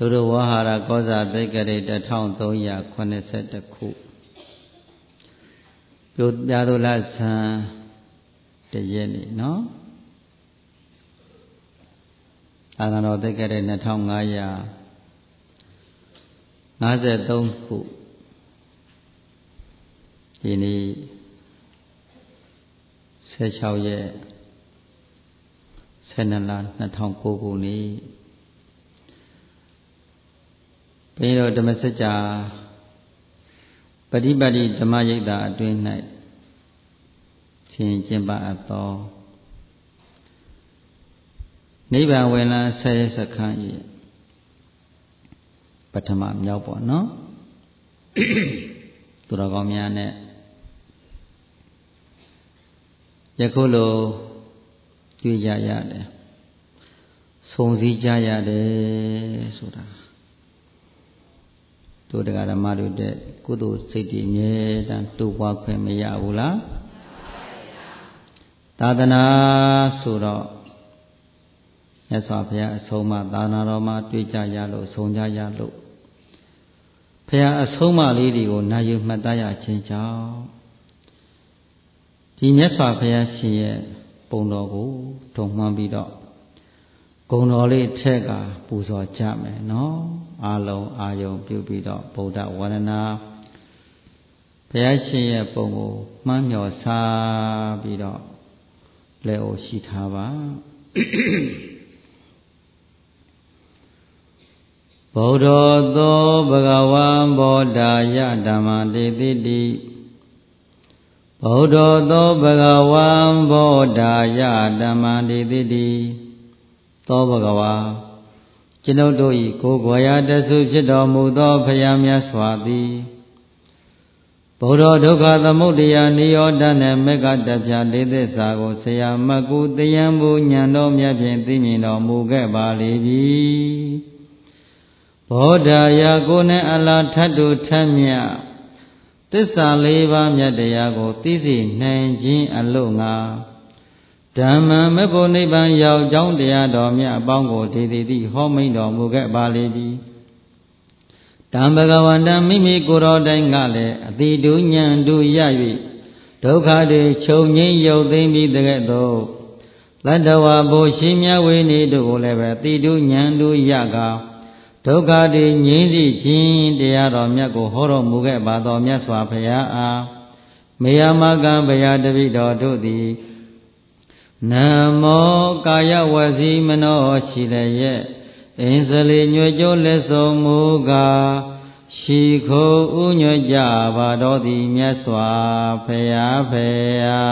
ဒုရဝဟာရကောဇာသိက္ခရေ1380ခုပြုပြာသူလဆန်းတရက်နေ့နော်သာသနာတော်သိက္ခရေ2553ခုဒီနေ့16ရက်12လ2009ခုနေ့ဘုန်းကြီးတို့ဓမ္မစကြာပฏิပတ်တိဓမ္မရိပ်သာအတွင်း၌ဆင်ကျင့်ပါအပ်သောနိဗ္ဗာန်ဝင်လန်းဆယ်စခန်း၏ပထမမြောက်ပေါ့နော်သူတော်ကောင်းများနဲ့ယခုလိုတွေ့ကြရတယ်ဆုံစည်းကြရတယ်ဆိုတာတို့တရားဓမ္မတို့တဲ့ကုသိုလ်စိတ်တွေအမြဲတမ်းတိုးပွားခွင့်မရဘူးလားသာသနာဆိုတော့မြတ်စွာဘုရားအဆုံးအမသာသနာတော်မှာတွေ့ကြရလို့ဆုံးကြရလို့ဘုရားအဆုံးအမလေးတွေကိုနာယူမှတ်သားရခြင်းကြောင့်ဒီမြတ်စွာဘုရားရှင်ရဲ့ပုံတော်ကိုထုံမှန်းပြီးတော့ဂုဏ်တော်လေးထက်ကပူဇော်ကြမယ်နော်အာလုံးအာယုံပြုပြီးတော့ဗုဒ္ဓဝန္ဒနာဘုရားရှင်ရဲ့ပုံကိုမှန်းမြော်စားပြီးတော့လက်အိုရှိထားပါဗုဒ္ဓသောဘဂဝံဘောဓာယဓမ္မတေတိတိဗုဒ္ဓသောဘဂဝံဘောဓာယဓမ္မတေတိတိသောဘဂဝါကျွန်ုပ်တို့၏ကိုယ်ွယ်ရာတဆုဖြစ်တော်မူသောဘုရားမြတ်စွာသည်ဗုဒ္ဓဒုက္ခသမုဒယနိရောဓနှင့်မေဃတပြလေးသစ္စာကိုဆရာမကုတရားမူဉာဏ်တော်မြတ်ဖြင့်သိမြင်တော်မူခဲ့ပါလေပြီဘောဓာယကိုနှင့်အလားထတ်တူထက်မြတ်သစ္စာလေးပါးမြတ်တရားကိုသိစေနိုင်ခြင်းအလို့ငါဓမ္မမဘုနိဗ္ဗာန်ရောက်ကြောင်းတရားတော်မြတ်အပေါင်းကိုဒေတိတိဟောမိန်တော်မူခဲ့ပါလေပြီတံဘဂဝန္တမိမိကိုယ်တော်တိုင်ကလည်းအတိတုဉဏ်တုရ၍ဒုက္ခတွေချုပ်ငြိမ်းရုပ်သိမ်းပြီးတကဲ့သို့လတ္တဝါဘိုလ်ရှိမြဝိနည်းတို့ကိုလည်းပဲအတိတုဉဏ်တုရကဒုက္ခတွေငြိမ်းစေခြင်းတရားတော်မြတ်ကိုဟောတော်မူခဲ့ပါသောမြတ်စွာဘုရားအားမေယမကံဘုရားတပည့်တော်တို့သည်နမောကာယဝစီမနောရှိလည်းရဲ့အင်းစလီညွတ်ကျိုးလက်ဆုံးမူကားရှိခိုးဥညွတ်ကြပါတော်သည်မြတ်စွာဘုရားဖေယာ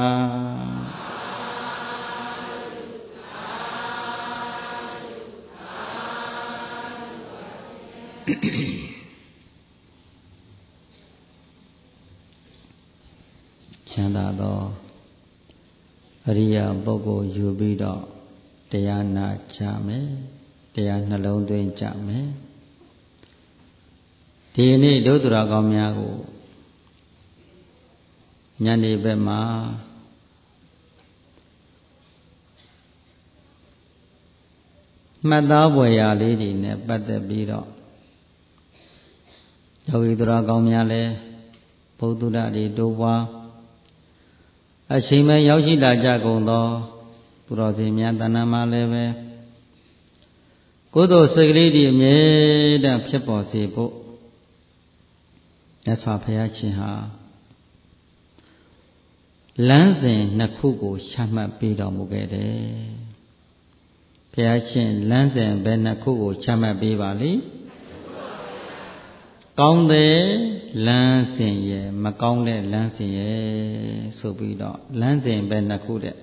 ချမ်းသာသောအရိယာပုဂ္ဂိုလ်ယူပြီးတော့တရားနာကြမယ်တရားနှလုံးသွင်းကြမယ်ဒီနေ့ဒုသူတော်ကောင်းများကိုညနေဘက်မှာမှတ်သားဖွယ်ရာလေးတွေနဲ့ပတ်သက်ပြီးတော့ယောဂီသူတော်ကောင်းများလည်းဘုဒ္ဓတွေတိုးပွားအချိန်မဲ့ရောက်ရှိလာကြကုန်သောသူတော်စင်များတဏ္ဍာမှာလည်းပဲကုသိုလ်စိတ်ကလေးတွေအမြဲတမ်းဖြစ်ပေါ်စေဖို့မြတ်စွာဘုရားရှင်ဟာလမ်းစဉ်နှစ်ခုကိုချမှတ်ပေးတော်မူခဲ့တယ်ဘုရားရှင်လမ်းစဉ်ဘယ်နှစ်ခုကိုချမှတ်ပေးပါလိမ့်ကောင်းတဲ့လမ်းစဉ်ရဲ့မကောင်းတဲ့လမ်းစဉ်ရဲ့ဆိုပြီးတော့လမ်းစဉ်ပဲနှစ်ခုတဲ့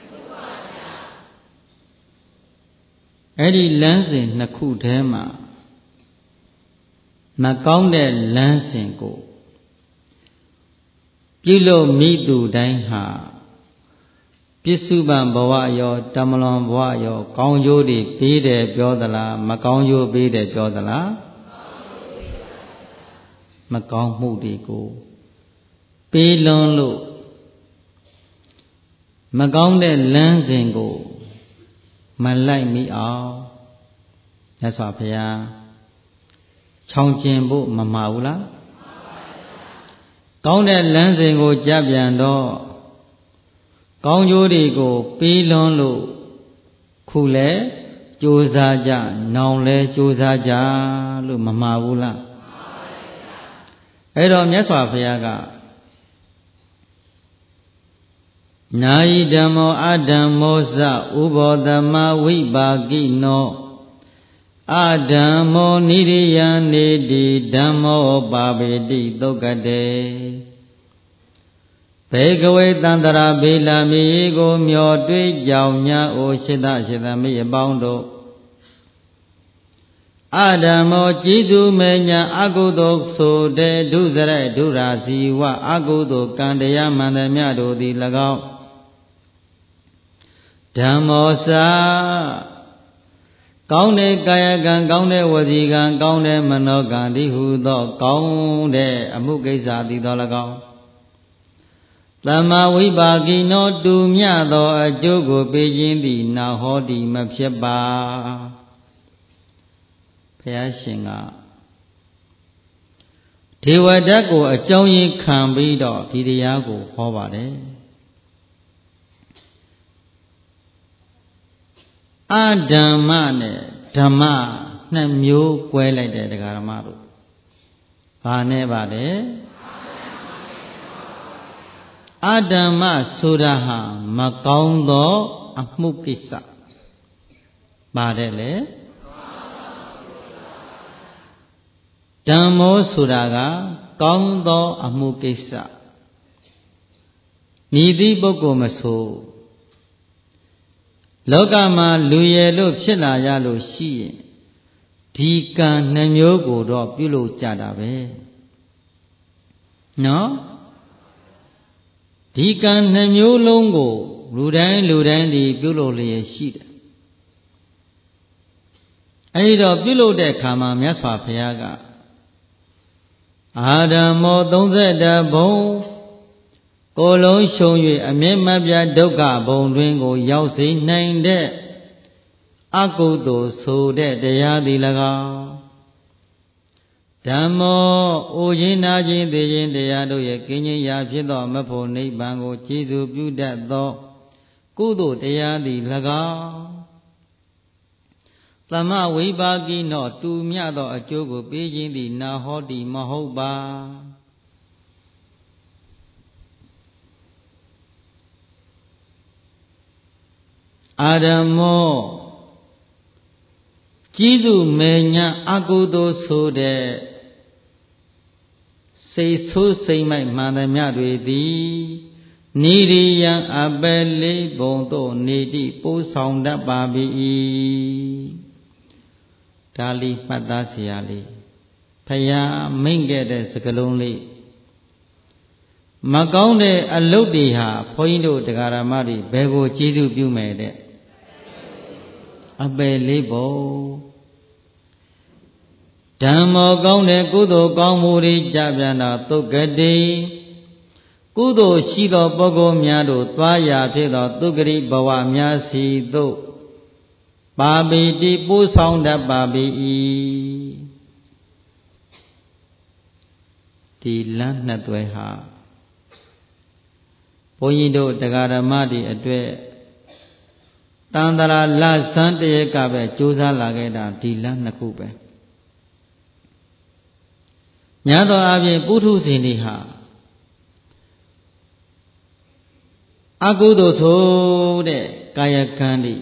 အဲ့ဒီလမ်းစဉ်နှစ်ခုထဲမှာမကောင်းတဲ့လမ်းစဉ်ကိုပြုလို့မိသူတိုင်းဟာပစ္စုပန်ဘဝရောတမလွန်ဘဝရောကောင်းကျိုးတွေပေးတယ်ပြောသလားမကောင်းကျိုးပေးတယ်ပြောသလားမကောင်းမှုတွေကိုပေးလွန်လို့မကောင်းတဲ့လမ်းစဉ်ကိုမလိုက်မိအောင်မြတ်စွာဘုရားချောင်ကျင်ဖို့မမှာဘူးလားကောင်းတဲ့လမ်းစဉ်ကိုကြားပြန်တော့ကောင်းကျိုးတွေကိုပေးလွန်းလို့ခုလဲကြိုးစားကြနောင်လဲကြိုးစားကြလို့မမှာဘူးလားအဲ့တော့မြတ်စွာဘုရားကနာယိဓမ္မောအဓမ္မောစဥဘောသမဝိပါကိနောအဓမ္မောနိရိယနေတိဓမ္မောပါပေတိသုက္ကတေဘေကဝေတန္တရာဘေလာမြေကိုမျောတွေးကြောင်များအိုရှိသမိအပေါင်းတို့အဓမ္မောကျေးဇူးမေညာအကုသိုလ်ဆိုတဲ့ဒုစရိုက်ဒုရာဇီဝအကုသိုလ်ကံတရားမှန်သမျှတို့သည်၎င်းဓမ္မောစာကောင်းတဲ့ကာယကံကောင်းတဲ့ဝစီကံကောင်းတဲ့မနောကံဒီဟုသောကောင်းတဲ့အမှုကိစ္စသည်တော်၎င်းသမ္မာဝိပါကိနောတူမြသောအကျိုးကိုပေးခြင်းသည်နာဟောတိမဖြစ်ပါဘုရားရှင်ကဒေဝဒတ်ကိုအကြောင်းရင်းခံပြီးတော့ဒီတရားကိုဟောပါတယ်အဓမ္မနဲ့ဓမ္မနှစ်မျိုးကွဲလိုက်တယ်တရားဓမ္မတို့ဘာနဲ့ပါလဲအဓမ္မဆိုတာဟာမကောင်းသောအမှုကိစ္စပါတယ်လေဓမ္မောဆိုတာကကောင်းသောအမှုကိစ္စမည်သည့်ပုဂ္ဂိုလ်မဆိုလောကမှာလူရယ်လို့ဖြစ်လာရလို့ရှိရင်ဒီကံနှမျိုးကိုတော့ပြုလို့ကြတာပဲနော်ဒီကံနှမျိုးလုံးကိုလူတိုင်းဒီပြုလို့လျက်ရှိတယ်အဲဒီတော့ပြုလို့တဲ့အခါမှာမြတ်စွာဘုရားကအာဓမ္မော30ဘုံကိုယ်လုံးရှုံ၍အမြဲမပြတ်ဒုက္ခဘုံတွင်ကိုရောက်စေနိုင်တဲ့အကုသိုလ်ဆိုတဲ့တရားသည်၎င်းဓမ္မောအိုခြင်းနာခြင်းသိခြင်းတရားတို့ရဲ့ကင်းခြင်းရာဖြစ်သောမဖို့နိဗ္ဗာန်ကိုကျေးဇူးပြုတတ်သောကုသိုလ်တရားသည်၎င်းသမဝိပါကိနောတူမြသောအကျိုးကိုပေးခြင်းသည်နာဟောတိမဟုတ်ပါအာဓမ္မောကျေးဇူးမေညာအကုသိုလ်ဆိုတဲ့စိတ်ဆိုးစိတ်မိုက်မှန်သမျှတွေသည်နိရိယံအပယ်လေးဘုံသို့နေတိပို့ဆောင်တတ်ပါ၏ဒါလေးမှတ်သားเสียရလေးဖယားမိန့်ခဲ့တဲ့စကားလုံးလေးမကောင်းတဲ့အလုပ်တွေဟာဘုန်းကြီးတို့တရားဓမ္မတွေဘယ်ကိုကျေးဇူးပြုမယ်တဲ့အပယ်လေးဘုံဓမ္မောကောင်းတဲ့ကုသိုလ်ကောင်းမှုတွေကြပြန်တော့သုက္ကတိကုသိုလ်ရှိသောပုဂ္ဂိုလ်များတို့သွားရာဖြစ်သောသုက္ကတိဘဝများစီသို့ပါပိတိပို့ဆောင်တတ်ပါ၏ဒီလမ်းနှစ်သွဲဟာဘုန်းကြီးတို့တရားဓမ္မတွေအတွက်တန်တရာလဆန်းတရက်ကပဲကြိုးစားလာခဲ့တာဒီလမ်းနှစ်ခုပဲများသောအားဖြင့်ပုထုဇဉ်တွေဟာအကုသိုလ်ဆိုတဲ့ကာယကံတွေ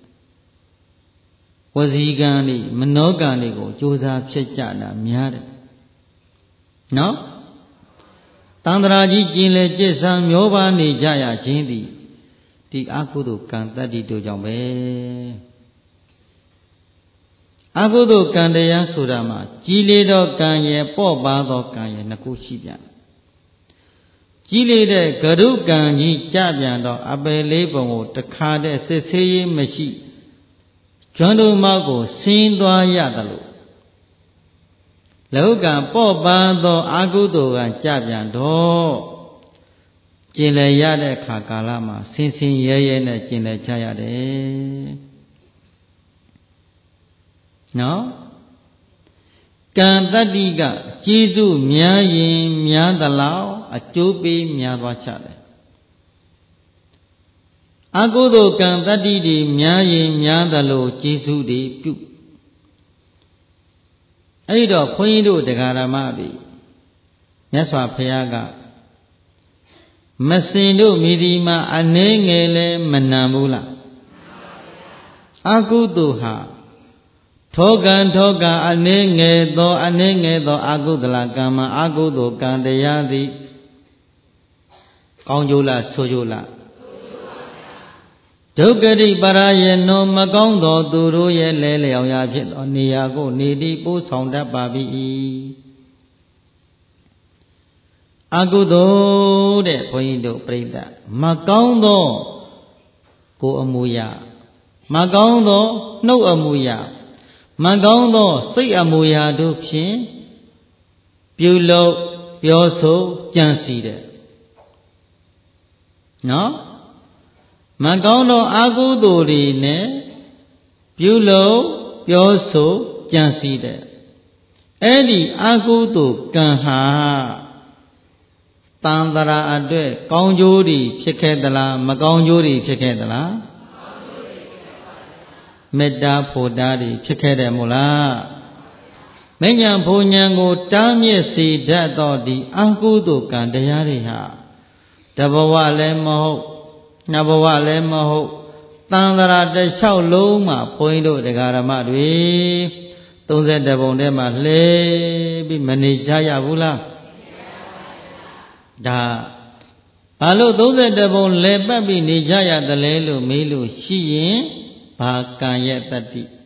ဝစီကံတွေမနောကံတွေကိုကြိုးစားဖြစ်ကြတာများတယ်နော်တန်တရာကြီးကျင်လေကျင့်စံမျောပါနေကြရခြင်းသည်ဒီအကုသိုလ်ကံတတ္တိတို့ကြောင့်ပဲအကုသိုလ်ကံတရားဆိုတာမှာကြီးလေသောကံရဲ့ပေါ့ပါသောကံရဲ့နှစ်ခုရှိပြန်ကြီးလေတဲ့ဂရုကံကြီးကြပြန်တော့အပယ်လေးပုံကိုတခါတည်းစစ်ဆေးရေးမရှိကျွမ်းတို့မောက်ကိုဆင်းသွားရတယ်လို့လောကံပေါ့ပါသောအကုသိုလ်ကကြပြန်တော့ကျင်လည်ရတဲ့အခါကာလမှာဆင်းဆင်းရဲရဲနဲ့ကျင်လည်ကြရတယ်နော်ကံတတ္တိကကျေးဇူးများရင်များသလောက်အကျိုးပေးများသွားချတယ်အကုသိုလ်ကံတတ္တိတွေများရင်များသလိုကျေးဇူးတွေပြုအဲ့တော့ခွန်ကြီးတို့တရားဓမ္မတွေမြတ်စွာဘုရားကမစင်တို့မိဒီမှာအနေငယ်လဲမနံဘူးလားအကုသိုလ်ဟာထောကံအနေငယ်သောအကုသလကံမှာအကုသိုလ်ကံတရားသည်ကောင်းကျိုးလားဆိုးကျိုးလားဒုက္ခတိပရာယေနောမကောင်းသောသူတို့ရဲ့လဲလျောင်ရာဖြစ်သောနေရာကိုနေတိပို့ဆောင်တတ်ပါ၏အကုသိုလ်တဲ့ဘုန်းကြီးတို့ပြိဿမကောင်းသောကိုယ်အမူအရာမကောင်းသောနှုတ်အမူအရာမကောင်းသောစိတ်အမူအရာတို့ဖြင့်ပြုလုပ်ပြောဆိုကြံစည်တဲ့နော်မကောင်းသောအကုသိုလ်တွေနဲ့ပြုလုပ်ပြောဆိုကြံစည်တဲ့အဲ့ဒီအကုသိုလ်ကံဟာတန်တရာအတွက်ကောင်းကျိုးတွေဖြစ်ခဲ့သလားမကောင်းကျိုးတွေဖြစ်ခဲ့သလားမေတ္တာဖို့တာတွေဖြစ်ခဲ့တယ်မို့လားမဉ္ဇဉ်ဘုံဉဏ်ကိုတားမြစ်စေတတ်သောဒီအကုသိုလ်ကံတရားတွေဟာတဘဝလည်းမဟုတ်နှစ်ဘဝလည်းမဟုတ်တန်တရာတစ်လျှောက်လုံးမှာဘုန်းကြီးတို့တရားဓမ္မတွေ32ပုံထဲမှာလှည့်ပြီးမနေကြရဘူးလားဒါဘာလို့32ပုံလဲပတ်ပြီးနေကြရတယ်လဲလို့မေးလို့ရှိရင်ဘာကံရဲ့တတ္တိ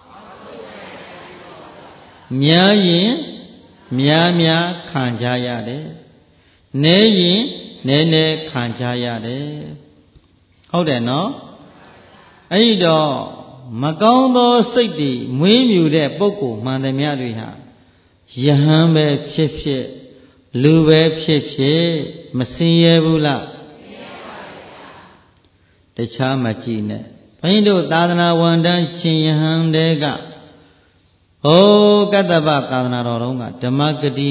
များရင်များခံကြရတယ်နည်းရင်နည်းခံကြရတယ်ဟုတ်တယ်နော်အဲ့တော့မကောင်းသောစိတ်တွေမွေးမြူတဲ့ပုဂ္ဂိုလ်မှန်သမျှတွေဟာယဟန်ပဲဖြစ်ဖြစ်လူပဲဖြစ်ဖြစ်မစင်ရဘူးလားတခြားမကြည့်နဲ့ဘုန်းကြီးတို့သာသနာဝန်ထမ်းရှင်ယဟန်တွေကကတ္တဗသာသနာတော်တုန်းကဓမ္မဂတိ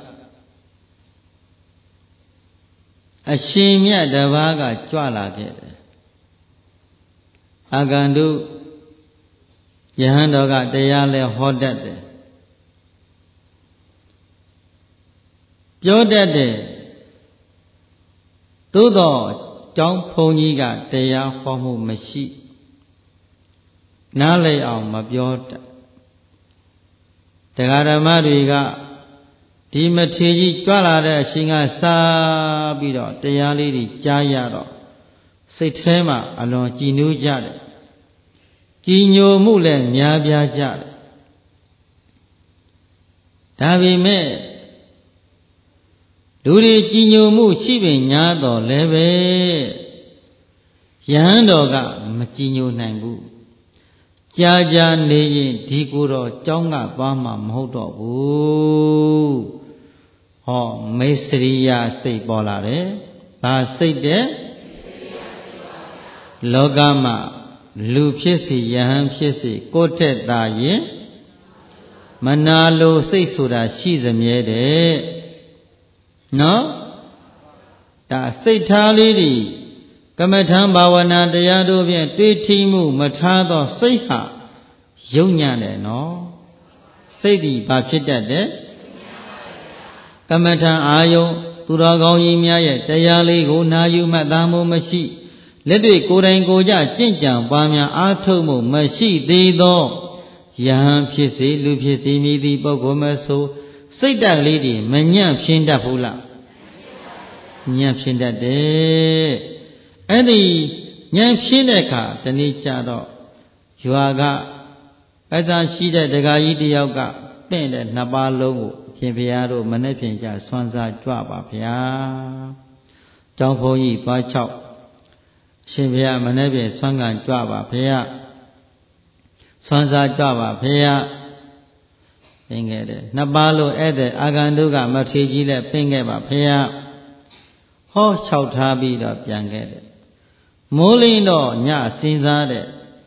ကအရှင်မြတ်တစ်ပါးကကြွလာခဲ့တယ်အာဂန္တုယဟန်တော်ကတရားလဲဟောတတ်တယ်ပြောတတ်တယ်သို့တော့ကျောင်းဘုန်းကြီးကတရားဟောမှုမရှိနားလည်အောင်မပြောတတ်တရားဓမ္မတွေကဒီမထေရကြီးကြွလာတဲ့အရှင်ကစားပြီးတော့တရားလေးတွေကြားရတော့စိတ်ထဲမှာအလွန်ကြည်နူးကြတယ်ကြည်ညိုမှုလည်းများပြားကြတယ်ဒါပေမဲ့လူတွေကြည်ညိုမှုရှိပင်ညာတော့လည်းပဲယဟန်တော်ကမကြည်ညိုနိုင်ဘူးကြာနေရင်ဒီကိုတော့ကြောင်းကသွားမှာမဟုတ်တော့ဘူးမေစရိယစိတ်ပေါ်လာတယ်ဘာစိတ်တဲ့လောကမှာလူဖြစ်စီယဟန်ဖြစ်စီကိုယ်ထက်သာရင်မနာလိုစိတ်ဆိုတာရှိစမြဲတဲ့နော်ဒါစိတ်ထားလေးတွေကမ္မထံဘာဝနာတရားတို့ဖြင့်တွေးထီးမှုမထားသောစိတ်ဟာယုံညံ့တယ်နော်စိတ်ဒီဘာဖြစ်တတ်တယ်ကမ္မထံအာယုံသူတော်ကောင်းကြီးများရဲ့တရားလေးကိုနာယူမှတ်သားမှုမရှိလက်တွေကိုယ်တိုင်ကိုယ်ကြကြင့်ကြံပွားများအားထုတ်မှုမရှိသေးသောယဟန်ဖြစ်စေလူဖြစ်စေမည်သည့်ပုဂ္ဂိုလ်မဆိုစိတ်ဓာတ်လေးတွေမညံ့ဖြင်းတတ်ဘူးလားညံ့ဖြင်းတတ်တယ်အဲ့ဒီညံ့ဖြင်းတဲ့အခါတနေ့ကျတော့ရွာကပိုက်ဆံရှိတဲ့ဒကာကြီးတယောက်ကပင့်တဲ့နှစ်ပါးလုံးကိုရှင်ဘုရားတို့မနေ့ဖြင့်ကြဆွမ်းစားကြွပါဗျာကျောင်းဘုန်းကြီးသွားချောက်ရှင်ဘုရားမနေ့ဖြင့်ဆွမ်းကန်ကြွပါဗျာဆွမ်းစားကြွပါဗျာပင်ခဲ့တယ်နှစ်ပါးလုံးဧည့်သည်အာဂန္တုကမထေရကြီးလည်းပင်ခဲ့ပါဗျာဟောလျှောက်ထားပြီးတော့ပြန်ခဲ့တယ်မိုးလင်းတော့ညစဉ်းစားတဲ့ဒ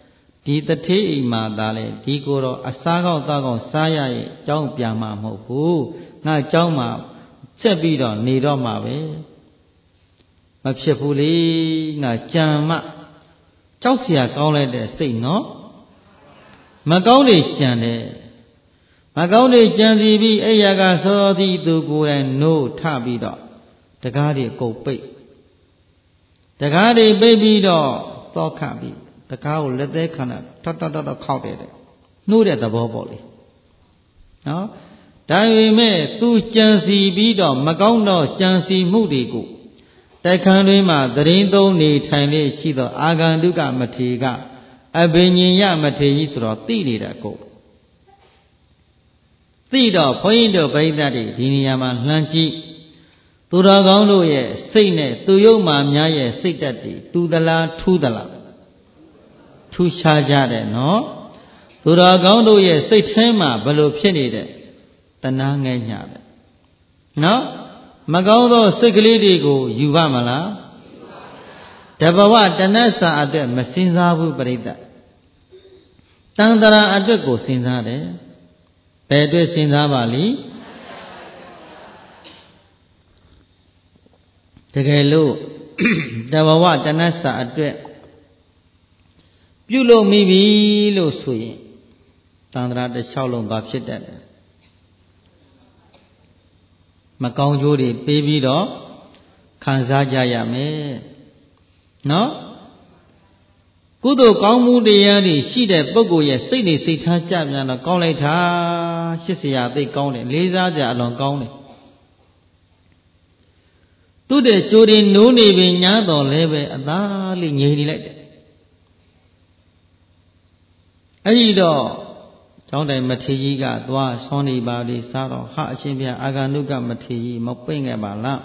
ဒီတထေးအိမ်မှာသာလေဒီကိုတော့အစားကောင်းသားကောင်းစားရရဲ့အကြောင်းပြန်မှာမဟုတ်ဘူးငါအကြောင်းမှာဆက်ပြီးတော့နေတော့မှာပဲမဖြစ်ဘူးလေငါကြံမှကြောက်เสียကောင်းလိုက်တဲ့စိတ်နော်မကောင်းတွေကြံတယ်မကောင်းတွေကြံစီပြီးအဲ့ရကသောသည်သူကိုယ်တိုင်နိုးထပြီးတော့တကားတွေကုတ်ပိတ်တကားတွေပိတ်ပြီးတော့သောခပြီးတကားကိုလက်သေးခဏထထထခောက်တယ်နှိုးတဲ့သဘောပေါ့လေနော်ဒါပေမဲ့သူကြံစီပြီးတော့မကောင်းတော့ကြံစီမှုတွေကိုတိုက်ခန်းတွင်မှသရင်သုံးနေထိုင်လေရှိသောအာဂန္တုကမထေကအဘိညာယမထေကြီးဆိုတော့သိနေတာကိုသိတော့ဘုန်းကြီးတို့ဗိဓာတ်တွေဒီနေရာမှာလှမ်းကြည့်သူတော်ကောင်းတို့ရဲ့စိတ်နဲ့သူယုတ်မှများရဲ့စိတ်ဓာတ်တွေတူသလားထူးသလားထူးခြားကြတယ်နော်သူတော်ကောင်းတို့ရဲ့စိတ်ထဲမှာဘယ်လိုဖြစ်နေတဲ့တဏှာငဲ့ညတယ်နော်မကောင်းသောစိတ်ကလေးတွေကိုယူပါမလားတဘဝတဏှတ်စာအတွက်မစင်စားဘူးပြိတ္တတန်တရာအတွက်ကိုစင်စားတယ်ဘယ်အတွက်စင်စားပါလိတကယ်လို့တဘဝတဏှတ်စာအတွက်ပြုလို့မိပြီလို့ဆိုရင်တန်တရာတစ်လျှောက်လုံးဘာဖြစ်တတ်လဲမကောင်းကျိုးတွေပေးပြီးတော့ခံစားကြရမယ်နော်ကုသိုလ်ကောင်းမှုတရားတွေရှိတဲ့ပုဂ္ဂိုလ်ရဲ့စိတ်နေစိတ်ထားကြပြန်တော့ကောင်းလိုက်တာရှစ်စရာသိကောင်းတယ်လေးစားကြအလွန်ကောင်းတယ်သူ့တဲ့ကြိုးတွေနိုးနေပြီညားတော်လဲပဲအသာလေးငြိမ်နေလိုက်တယ်အဲ့ဒီတော့ကျောင်းတိုင်မထေကြီးကသွားဆွမ်းနေပါလေစားတော့ဟာအရှင်ဘုရားအာဂန္တုကမထေကြီးမပိတ်ခဲ့ပါလား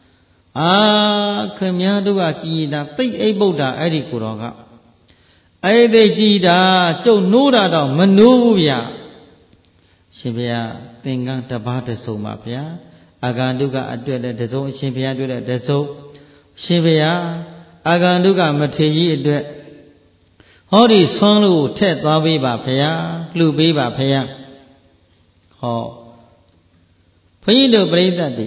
ခင်ဗျားတို့ကကြည်တာသိအိဗုဒ္ဓအဲ့ဒီကိုတော်ကအဲ့ဒီကြည်တာကျုပ်နိုးတာတော့မနိုးဘူးဗျာရှင်ဘုရားသင်္ကန်းတစ်ပါးတစ်စုံပါဗျာအာဂန္တုကအတွက်တဲ့တစ်စုံအရှင်ဘုရားအတွက်တဲ့တစ်စုံရှင်ဘုရားအာဂန္တုကမထေကြီးအတွက်ဟောဒီဆွမ်းလို့ထက်သွားပေးပါဖေယလှူပေးပါဖေယဟောဘုန်းကြီးတို့ပြိဿတ်တွေ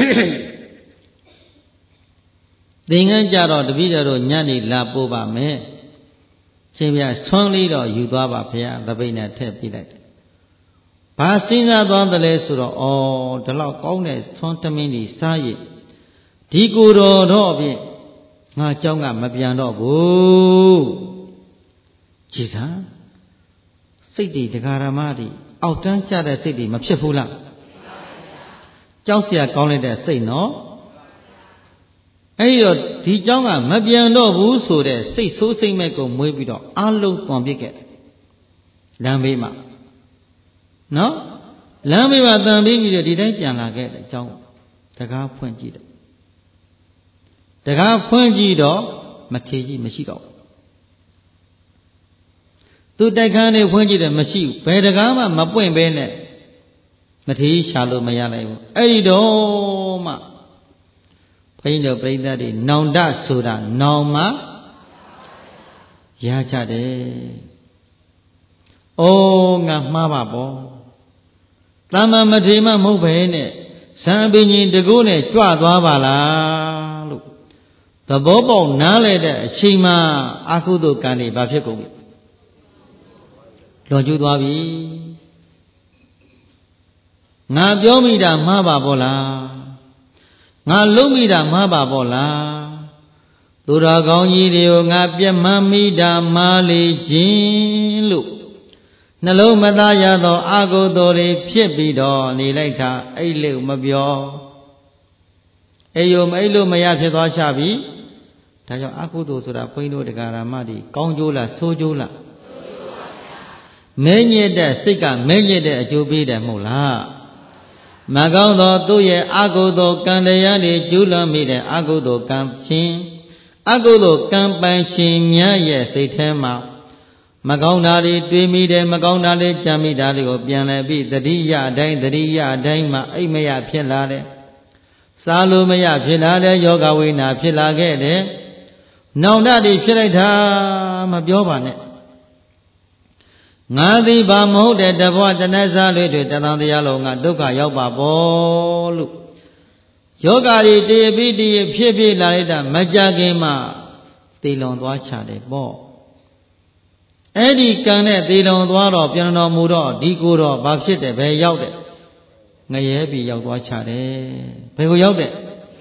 သင်္ကန်းကြတော့တပည့်တော်တို့ညနေလာပို့ပါမယ်ရှင်ဗျာဆွမ်းလေးတော့ယူသွားပါဖေယသပိတ်နဲ့ထည့်ပြလိုက်တယ်ဘာစဉ်းစားသွားသလဲဆိုတော့ဒီလောက်ကောင်းတဲ့ဆွမ်းသမင်းကြီးစားရည်ဒီကိုယ်တော်တော့ဖြင့်ငါเจ้าကမပြန်တော့ဘူးကြည်သာစိတ်တွေတရားဓမ္မတွေအောက်တန်းကျတဲ့စိတ်တွေမဖြစ်ဘူးလားကြောက်เสียကောင်းလိုက်တဲ့စိတ်နော်အဲ့တော့ဒီเจ้าကမပြန်တော့ဘူးဆိုတဲ့စိတ်ဆိုးစိတ်မဲ့ကိုမွေးပြီးတော့အလုံးသွန်ပစ်ခဲ့လမ်းဘေးမှာနော်လမ်းဘေးမှာတန်ပြီးပြီးတော့ဒီတိုင်းပြန်လာခဲ့တယ်เจ้าတကားဖွင့်ကြည့်တယ်တကားဖွင့်ကြည့်တော့မထေကြီးမရှိတော့သူတိုက်ခန်းနေဖွင့်ကြည့်တယ်မရှိဘူးဘယ်တကားမှမပွင့်ပဲနဲ့မထေကြီးရှာလို့မရလိုက်ဘူးအဲ့ဒီတော့မှဘုန်းကြီးတို့ပြိဿတ်တွေနောင်တဆိုတာနောင်မှရကြတယ်ငါမှားပါပေါ့တာမန်မထေမမဟုတ်ပဲနဲ့ဇံပင်ကြီးတကူနဲ့ကြွသွားပါလားလို့သဘောပေါက်နားလဲတဲ့အချိန်မှာအာဟုတုကံတွေဘာဖြစ်ကုန်ပြီလွန်ကျူးသွားပြီငါပြောမိတာမှားပါပေါ့လားငါလုံးမိတာမှားပါပေါ့လားသူတော်ကောင်းကြီးတွေကိုငါပြတ်မှန်းမိတာမှားလေခြင်းလို့နှလုံးမသားရသောအာဟုသောတွေဖြစ်ပြီးတော့နေလိုက်တာအဲ့လေမပြောအေယုံအဲ့လိုမရဖြစ်သွားချပြီဒါကြောင့်အာဟုသောဆိုတာဘုန်းကြီးတို့တရားဓမ္မတွေကောင်းကျိုးလားဆိုးကျိုးလားမဲညစ်တဲ့စိတ်ကမဲညစ်တဲ့အကျိုးပေးတယ်မဟုတ်လားမကောင်းသောသူ့ရဲ့အကုသိုလ်ကံတရားတွေကျူးလွန်မိတဲ့အကုသိုလ်ကံချင်းအကုသိုလ်ကံပိုင်ရှင်များရဲ့စိတ်ထဲမှာမကောင်းတာတွေတွေးမိတယ်မကောင်းတာတွေကြံမိတာတွေကိုပြန်လဲပြီးတတိယအတိုင်းမှာအိမ်မရဖြစ်လာတယ်စားလို့မရဖြစ်လာတယ်ယောဂဝိနာဖြစ်လာခဲ့တယ်နောင်တတွေဖြစ်လိုက်တာမပြောပါနဲ့ငါသည်ဘာမဟုတ်တဲ့တဘွားတနတ်စားတွေတသံတရားလုံးငါဒုက္ခရောက်ပါဘောလို့ယောဂါတွေတည်ပြီးတည်ဖြစ်ဖြစ်လာလိုက်တာမကြခင်မှာသေလွန်သွားချတယ်ပေါ့အဲ့ဒီကံနဲ့သေလွန်သွားတော့ပြန်တော်မူတော့ဒီကိုတော့ဘာဖြစ်တယ်ဘယ်ရောက်တယ်ငရဲပြီရောက်သွားချတယ်ဘယ်ကိုရောက်တယ်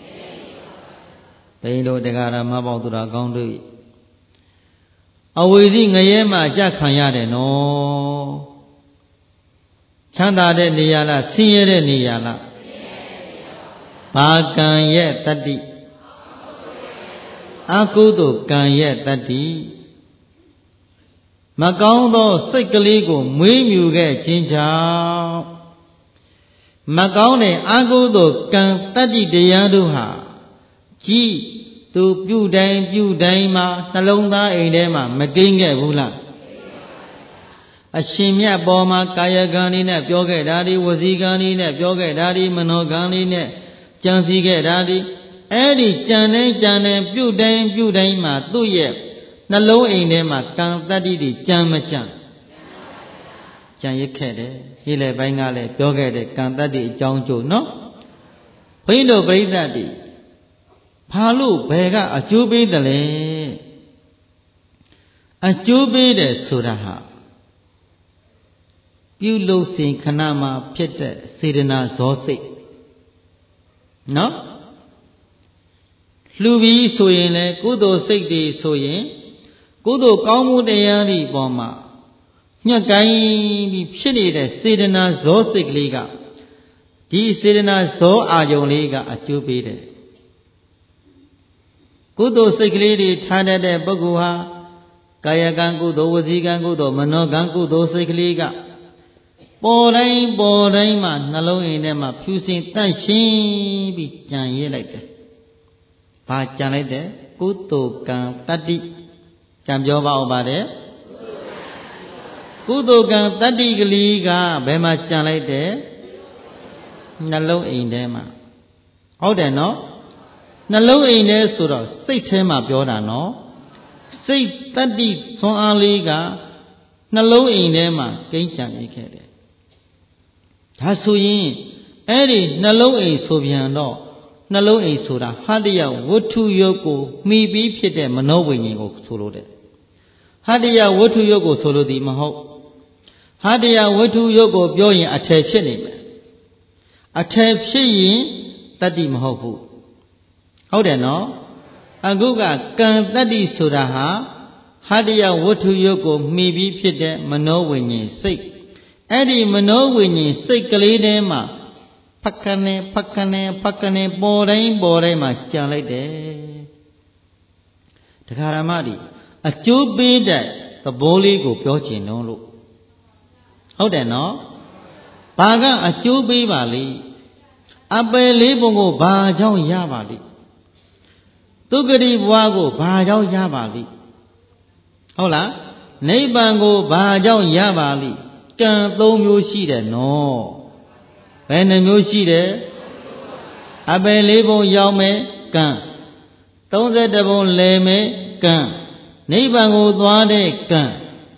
ဘယ်လိုတရားဓမ္မပေါက်သူတော်ကောင်းတို့အဝိဇ္ဇငရဲမှာကြခံရတယ်နော်ချမ်းသာတဲ့နေရာလားဆင်းရဲတဲ့နေရာလားဘာကံရဲ့တတ္တိအကုသိုလ်ကံရဲ့တတ္တိမကောင်းသောစိတ်ကလေးကိုမွေးမြူခဲ့ခြင်းကြောင့်မကောင်းတဲ့အကုသိုလ်ကံတတ္တိတရားတို့ဟာကြီးသူပြုတိုင်းမှာနှလုံးသားအိမ်ထဲမှာမကိန်းခဲ့ဘူးလားအရှင်မြတ်ပေါ်မှာကာယကံလေးနဲ့ပြောခဲ့တာဒီဝစီကံလေးနဲ့ပြောခဲ့တာဒီမနောကံလေးနဲ့ကြံစည်ခဲ့တာဒီအဲ့ဒီကြံတိုင်းပြုတိုင်းမှာသူ့ရဲ့နှလုံးအိမ်ထဲမှာကံတတ္တိတွေကြံမကြံရစ်ခဲ့တယ်ဒီလေပိုင်းကလည်းပြောခဲ့တဲ့ကံတတ္တိအကြောင်းကျိုးနော်ဘိန်းတို့ပြိဿတိဘာလို့ဘယ်ကအကျိုးပေးတယ်လဲအကျိုးပေးတယ်ဆိုတာဟာပြုလုပ်စဉ်ခဏမှာဖြစ်တဲ့စေတနာဇောစိတ်နော်လှူပြီးဆိုရင်လေကုသိုလ်စိတ်တွေဆိုရင်ကုသိုလ်ကောင်းမှုတရားတွေပေါ်မှာညှက်ကိုင်းပြီးဖြစ်နေတဲ့စေတနာဇောစိတ်ကလေးကဒီစေတနာဇောအာယုံလေးကအကျိုးပေးတယ်ကုသိုလ်စိတ်ကလေးတွေထားတတ်တဲ့ပုဂ္ဂိုလ်ဟာကာယကံကုသိုလ်ဝစီကံကုသိုလ်မနောကံကုသိုလ်စိတ်ကလေးကပေါ်တိုင်းမှာနှလုံးအိမ်ထဲမှာဖြူစင်တန့်ရှင်းပြီးကြံရစ်လိုက်တယ်။ဘာကြံလိုက်တယ်ကုသိုလ်ကံတတ္တိကြံပြောပါဦးပါတယ်ကုသိုလ်ကံတတ္တိကလေးကဘယ်မှာကြံလိုက်တယ်နှလုံးအိမ်ထဲမှာဟုတ်တယ်နော်နှလုံးအိမ်ထဲဆိုတော့စိတ်ထဲမှာပြောတာနော်စိတ်တတ္တိသွန်အားလေးကနှလုံးအိမ်ထဲမှာကိန်းကြံရစ်ခဲ့တယ်ဒါဆိုရင်အဲ့ဒီနှလုံးအိမ်ဆိုပြန်တော့နှလုံးအိမ်ဆိုတာဟတ္တယဝတ္ထုယုတ်ကိုမှီပြီးဖြစ်တဲ့မနောဝိညာဉ်ကိုဆိုလို့တဲ့ဟတ္တယဝတ္ထုယုတ်ကိုဆိုလို့ဒီမဟုတ်ဟတ္တယဝတ္ထုယုတ်ကိုပြောရင်အထည်ဖြစ်နေမယ်အထည်ဖြစ်ရင်တတ္တိမဟုတ်ဘူးဟုတ်တယ်နော်အခုကကံတတ္တိဆိုတာဟာဟတ္တယဝတ္ထုယုတ်ကိုမှီပြီးဖြစ်တဲ့မနောဝိညာဉ်စိတ်အဲ့ဒီမနောဝိညာဉ်စိတ်ကလေးထဲမှာဖက်ကနေပေါ်တိုင်းမှာကြံလိုက်တယ်တရားဓမ္မတွေအကျိုးပေးတဲ့သဘောလေးကိုပြောချင်တော့လို့ဟုတ်တယ်နော်ဘာကအကျိုးပေးပါလိအပယ်လေးပုံကိုဘာကြောင့်ရပါလိဒုက္ခတိဘဝကိုဘာကြောင့်ရပါလိဟုတ်လားနိဗ္ဗာန်ကိုဘာကြောင့်ရပါလိကံ၃မျိုးရှိတယ်နော်ဘယ်နှမျိုးရှိတယ်အပယ်လေးပုံရောက်မယ်ကံ31ပုံလဲမယ်ကံနိဗ္ဗာန်ကိုသွားတဲ့ကံ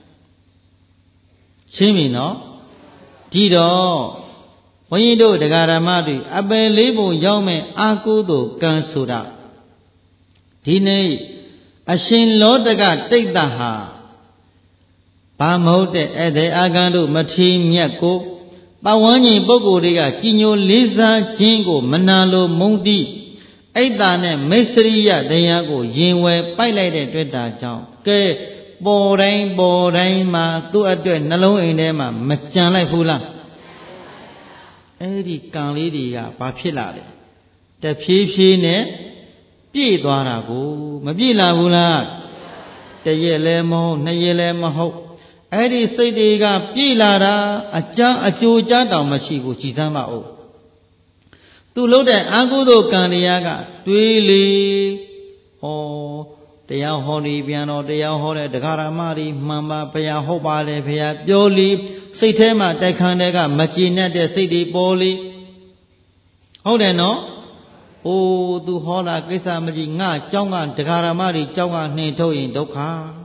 ရှင်းပြီနော်ဒီတော့ဘုန်းကြီးတို့တရားဓမ္မတွေအပယ်လေးပုံရောက်မယ်အာကုသိုလ်ကံဆိုတာဒီနေ့အရှင်လောတကတိတ်တဟာဘာမဟုတ်တဲ့ဧည့်သည်အာဂန္တုမထေရမြတ်ကိုပဝန်းကျင်ပုဂ္ဂိုလ်တွေကကြီးညိုလေးစားခြင်းကိုမနာလိုမုန်းတိအိတ်တာနဲ့မိတ်စရိယတရားကိုရင်ဝယ်ပိုက်လိုက်တဲ့တွေ့တာကြောင့်ကဲပေါ်တိုင်းမှာသူ့အတွက်နှလုံးအိမ်ထဲမှာမကြံလိုက်ဘူးလားအဲ့ဒီကံလေးတွေကဘာဖြစ်လာလဲတဖြည်းဖြည်းနဲ့ပြည့်သွားတာကိုမပြည့်လာဘူးလားတရက်လည်းမဟုတ်နှစ်ရက်လည်းမဟုတ်အဲ့ဒီစိတ်တွေကပြည့်လာတာအကျိုးတောင်မရှိဘူးကြည်စမ်းပါဦးသူလုပ်တဲ့အကုသိုလ်ကံတရားကတွေးလေဟောတရားဟောနေပြန်တော့တရားဟောတဲ့တရားဓမ္မတွေမှန်ပါဘုရားဟုတ်ပါလေဘုရားပြောလေစိတ်ထဲမှာတိုက်ခန်းတဲ့ကမကြည်နဲ့တဲ့စိတ်တွေပေါ်လေဟုတ်တယ်နော်အိုးသူဟောတာကိစ္စမကြည့်ငါเจ้าကတရားဓမ္မတွေเจ้าကနှင်ထုတ်ရင်ဒုက္ခ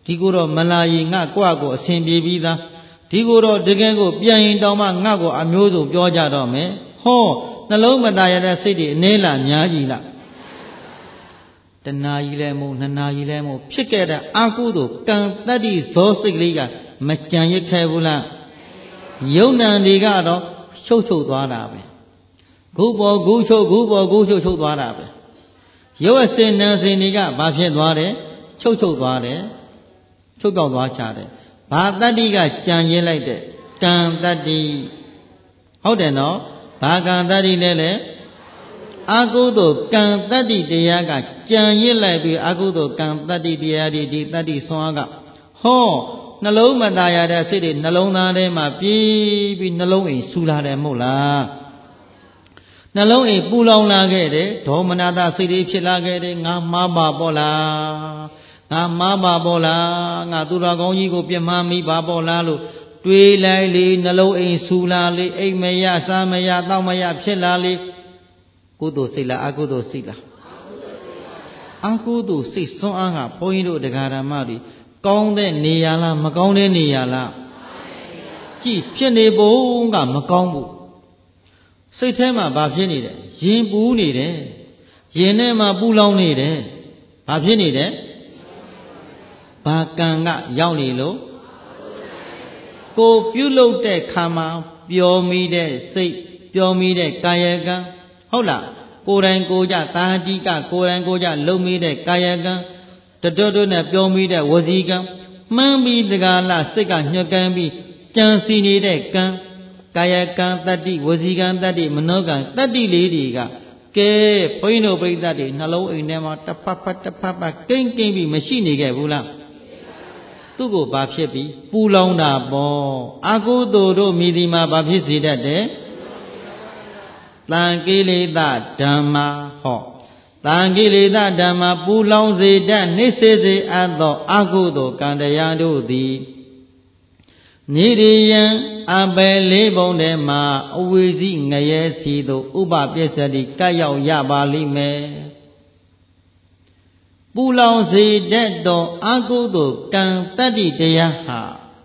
ဒီကိုတော့မလာရင်ငါကွာကိုအစဉ်ပြေပြီးသားဒီကိုတော့တကယ်ကိုပြန်ရင်တောင်မှငါကိုအမျိုးစုံပြောကြတော့မယ်ဟောနှလုံးမသားရတဲ့စိတ်တွေအနေလားများကြီးလားတဏှာကြီးလဲမို့နှစ်နာကြီးလဲမို့ဖြစ်ခဲ့တဲ့အာကုသို့ကံတတ္တိဇောစိတ်ကလေးကမကြံရစ်ခဲ့ဘူးလားယုံနံတွေကတော့ချုပ်သွားတာပဲဂုပေါ်ဂုချုပ်ချုပ်သွားတာပဲရုပ်အစင်နံစင်တွေကဘာဖြစ်သွားတယ်ချုပ်သွားတယ်ချုပ်ပြောက်သွားချတယ်ဘာတတ္တိကကြံရစ်လိုက်တဲ့ကံတတ္တိဟုတ်တယ်နော်ဘာကံတတ္တိလဲလေအာကုသို့ကံတတ္တိတရားကကြံရစ်လိုက်ပြီးအာကုသို့ကံတတ္တိတရားဒီတတ္တိဆွမ်းကဟောနှလုံးမသားရတဲ့စိတ်တွေနှလုံးသားထဲမှာပြေးပြီးနှလုံးအိမ်ဆူလာတယ်မဟုတ်လားနှလုံးအိမ်ပူလောင်လာခဲ့တယ်ဒေါမနတာစိတ်တွေဖြစ်လာခဲ့တယ်ငါမှားပါပေါ့လားငါမှားပါပေါ့လားငါသူတော်ကောင်းကြီးကိုပြစ်မှားမိပါပေါ့လားလို့တွေးလိုက်လေနှလုံးအိမ်ဆူလာလေအိမ်မရစားမရတောက်မရဖြစ်လာလေကုသိုလ်စိတ်လားအကုသိုလ်စိတ်လားအကုသိုလ်စိတ်စွမ်းအားကဘုန်းကြီးတို့တရားဓမ္မတွေကောင်းတဲ့နေရာလားမကောင်းတဲ့နေရာလားကြည့်ဖြစ်နေပုံကမကောင်းဘူးစိတ်ထဲမှာဘာဖြစ်နေတယ်ရင်ပူးနေတယ်ရင်ထဲမှာပူလောင်နေတယ်ဘာဖြစ်နေတယ်ဘာကံကရောက်နေလို့ကိုပြုလုပ်တဲ့ခါမှာပျော်မိတဲ့စိတ်ပျော်မိတဲ့ကာယကံဟုတ်လားကိုယ်တိုင်ကိုယ်ကြသာတိကကိုယ်တိုင်ကိုယ်ကြလုံမိတဲ့ကာယကံတွတ်နဲ့ပြောမိတဲ့ဝစီကံမှန်းပြီးတကားလားစိတ်ကညှက်ကမ်းပြီးကြံစီနေတဲ့ကံကာယကံတတ္တိဝစီကံတတ္တိမနောကံတတ္တိလေးတွေကကဲဘုန်းကြီးတို့ပြိဿတွေနှလုံးအိမ်ထဲမှာတဖတ်ကိန်းပြီးမရှိနေခဲ့ဘူးလားသူ့ကိုဘာဖြစ်ပြီးပူလောင်တာပေါ့အကုသိုလ်တို့မိဒီမှာဘာဖြစ်စေတတ်တယ်တန်ကိလေသာဓမ္မာဟောတန်ကိလေသာဓမ္မာပူလောင်စေတတ်နှိစေစေအပ်သောအကုသိုလ်ကံတရားတို့သည်နိရိယံအပယ်လေးပုံထဲမှာအဝိဇိငရဲစီသို့ဥပပစ္စတိကပ်ရောက်ရပါလိမ့်မယ်ပူလောင်စေတတ်သောအကုသိုလ်ကံတတ္တိတရားဟာ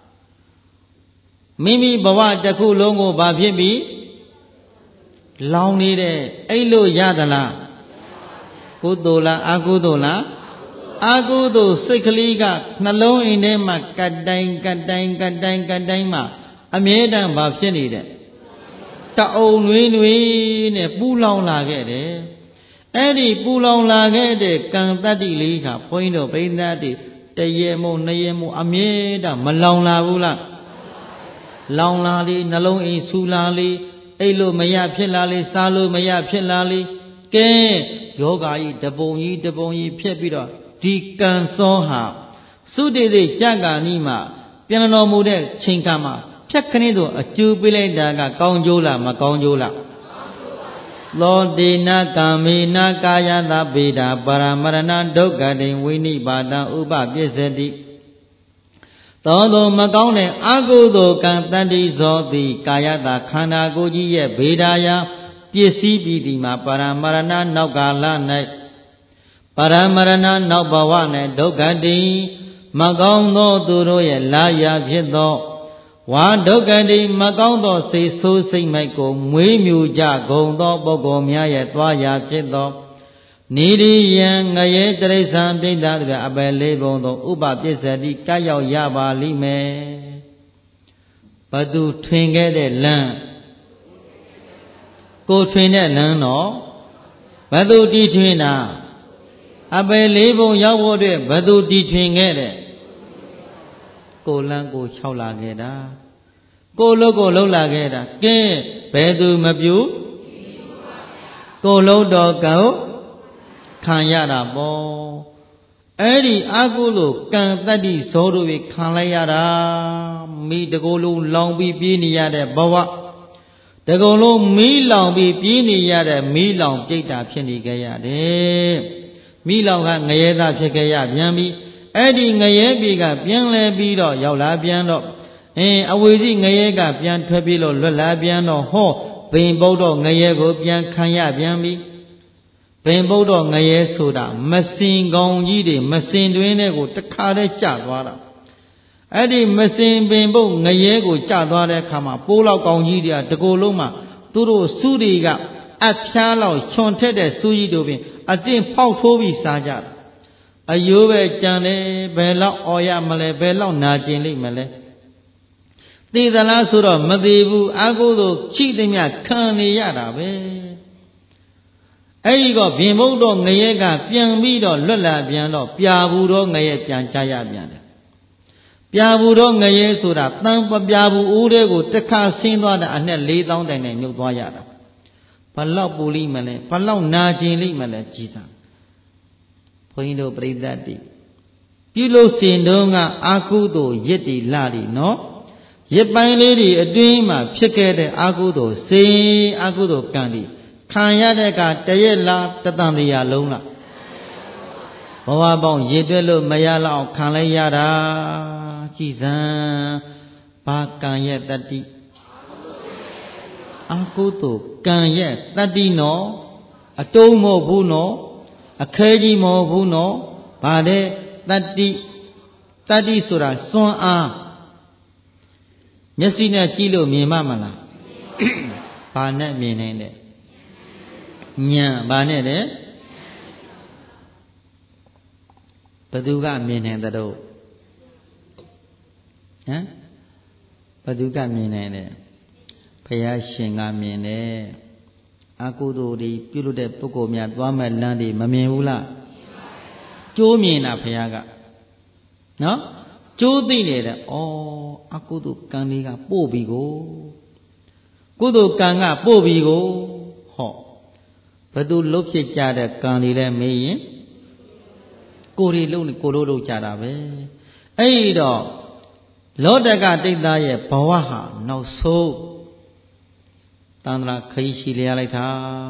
မိမိဘဝတစ်ခုလုံးကိုဘာဖြစ်ပြီးလောင်နေတဲ့အဲ့လိုရသလားကုသိုလ်လားအကုသိုလ်လားအကုသိုလ်စိတ်ကလေးကနှလုံးအိမ်ထဲမှာကတ်တိုင်းမှာအမြဲတမ်းဘာဖြစ်နေတဲ့တအုံနွေးနဲ့ပူလောင်လာခဲ့တယ်အဲ့ဒီပူလောင်လာခဲ့တဲ့ကံတတ္တိလေးကဘုန်းကြီးတို့ဗိဓာတိတရေမို့နှစ်ရေမို့အမြဲတမ်းမလောင်လာဘူးလားလောင်လာလေနှလုံးအိမ်ဆူလာလေအဲ့လိုမရဖြစ်လာလေစားလို့မရဖြစ်လာလေကဲယောဂါကြီးတပုံကြီးဖြစ်ပြီးတော့ဒီကံစောဟာသုတေတိကြက္ကာနိမှာပြန်တော်မူတဲ့ချိန်ခါမှာဖြတ်ခင်းဆိုအကျိုးပေးလိုက်တာကကောင်းကျိုးလားမကောင်းကျိုးလားလောတေနကာမေနကာယတဗေဒာပရမရဏဒုက္ခတိဝိနိပါတံဥပပစ္စတိသောမကောင်းတဲ့အကုသိုလ်ကံတတ္တိဇောတိကာယတာခန္ဓာကိုယ်ကြီးရဲ့ဗေဒာယပစ္စည်းပြီးဒီမှာပရမရဏနောက်ကာလ၌ပရမရဏနောက်ဘဝ၌ဒုက္ခတိမကောင်းသောသူတို့ရဲ့လာရဖြစ်သောဝါဒုက္ခတိမကောင်းသောစိတ်ဆိုးစိတ်မိုက်ကိုမွေးမြူကြကုန်သောပုဂ္ဂိုလ်များရဲ့သွားရဖြစ်သောနိရိယံငရဲတရိစ္ဆာန်ပြိဿတို့အပယ်လေးပုံသောဥပပစ္စတိကပ်ရောက်ရပါလိမ့်မယ်ဘသူထွင်ခဲ့တဲ့လမ်းကိုထွင်တဲ့လမ်းတော့ဘသူတီထွင်တာအပယ်လေးပုံရောက်ဖို့အတွက်ဘသူတီထွင်ခဲ့တဲ့ကိုလန်းကို၆လာခဲ့တာကိုလုံးကိုလှုပ်လာခဲ့တာကဲဘယ်သူမပြုကိုလုံးတော်ကောခံရတာပေါ့အဲ့ဒီအကုသိုလ်ကံတတ္တိဇောတို့ပဲခံလိုက်ရတာမိတကူလုံးလောင်ပြီးပြေးနေရတဲ့ဘဝတကူလုံးမီးလောင်ပြီးပြေးနေရတဲ့မီးလောင်ပြိတ္တာဖြစ်နေကြရတယ်မီးလောင်ကငရဲသားဖြစ်ခဲ့ရပြန်ပြီးအဲ့ဒီငရဲပြေကပြန်လဲပြီးတော့ရောက်လာပြန်တော့အဝေစီငရဲကပြန်ထွက်ပြေးလို့လွတ်လာပြန်တော့ဟောဘိန်ပုတ်တော့ငရဲကိုပြန်ခံရပြန်ပြီဘင်ဘုဒ္ဓငရဲဆိုတာမစင်ကောင်းကြီးတွေမစင်တွင်းတွေကိုတခါတည်းကျသွားတာအဲ့ဒီမစင်ပင်ဘုတ်ငရဲကိုကျသွားတဲ့အခါမှာပိုးလောက်ကောင်းကြီးတွေကတကိုယ်လုံးမှာသူတို့စုတွေကအဖျားလောက်ချွန်ထက်တဲ့စူးကြီးတို့ပင်အတင်းဖောက်ထိုးပြီးစားကြတာအယိုးပဲကြံတယ်ဘယ်လောက်အော်ရမလဲဘယ်လောက်နာကျင်လိမ့်မလဲသိသလားဆိုတော့မသိဘူးအကုသို့ချိသမျှခံနေရတာပဲအဲ့ဒီကဘင်ဘုဒ္ဓငရဲကပြန်ပြီးတော့လွတ်လာပြန်တော့ပြာဘူးတော့ငရဲပြန်ကြရပြန်တယ်ပြာဘူးတော့ငရဲဆိုတာတန်ပြာဘူးအိုးတွေကိုတစ်ခါဆင်းသွားတာအနဲ့4000တိုင်နဲ့မြုပ်သွားရတာဘလောက်ပူလိမ့်မလဲဘလောက်နာကျင်လိမ့်မလဲကြည်သာဘုန်းကြီးတို့ပြိဿတိပြုလို့စင်တော့ကအကုသို့ရစ်တီလာတီနော်ရစ်ပိုင်းလေးတွေအတွင်းမှာဖြစ်ခဲ့တဲ့အာကုသို့စေအာကုသို့ကံဒီခံရတဲ့ကတရက်လားတသံတရားလုံးလားဘဝပေါင်းရည်တွက်လို့မရလောက်ခံလိုက်ရတာကြည်စံဘာကံရဲ့တတိအာကုသို့ကံရဲ့တတိနော်အတုံးမဟုတ်ဘူးနော်အခဲကြီးမဟုတ်ဘူးနော်ဘာတဲ့တတိဆိုတာစွမ်းအားမျက်စိနဲ့ကြည့်လို့မြင်မှမလားဘာနဲ့မြင်နိုင်တဲ့ဉာဏ်ဘာနဲ့တဲ့ဘသူကမြင်နိုင်တဲ့တော့ဟမ်ဘသူကမြင်နိုင်တယ်ဘုရားရှင်ကမြင်တယ်အကုသိုလ်တွေပြုလုပ်တဲ့ပုဂ္ဂိုလ်များသွားမဲ့လမ်းတွေမမြင်ဘူးလားကျိုးမြင်တာဘုရားကနော်ကျိုးသိနေတယ်ဩအကုသိုလ်ကံတွေကပို့ပြီကိုကုသိုလ်ကံကပို့ပြီကိုဟောဘသူလှုပ်ဖြစ်ကြတဲ့ကံတွေလဲမေးရင်ကိုယ်တွေလှုပ်နေကိုလို့ကြတာပဲအဲ့ဒီတော့လောတကတိတ်သားရဲ့ဘဝဟာနောက်ဆုံးတန္တရာခရီးရှိလျားလိုက်တာ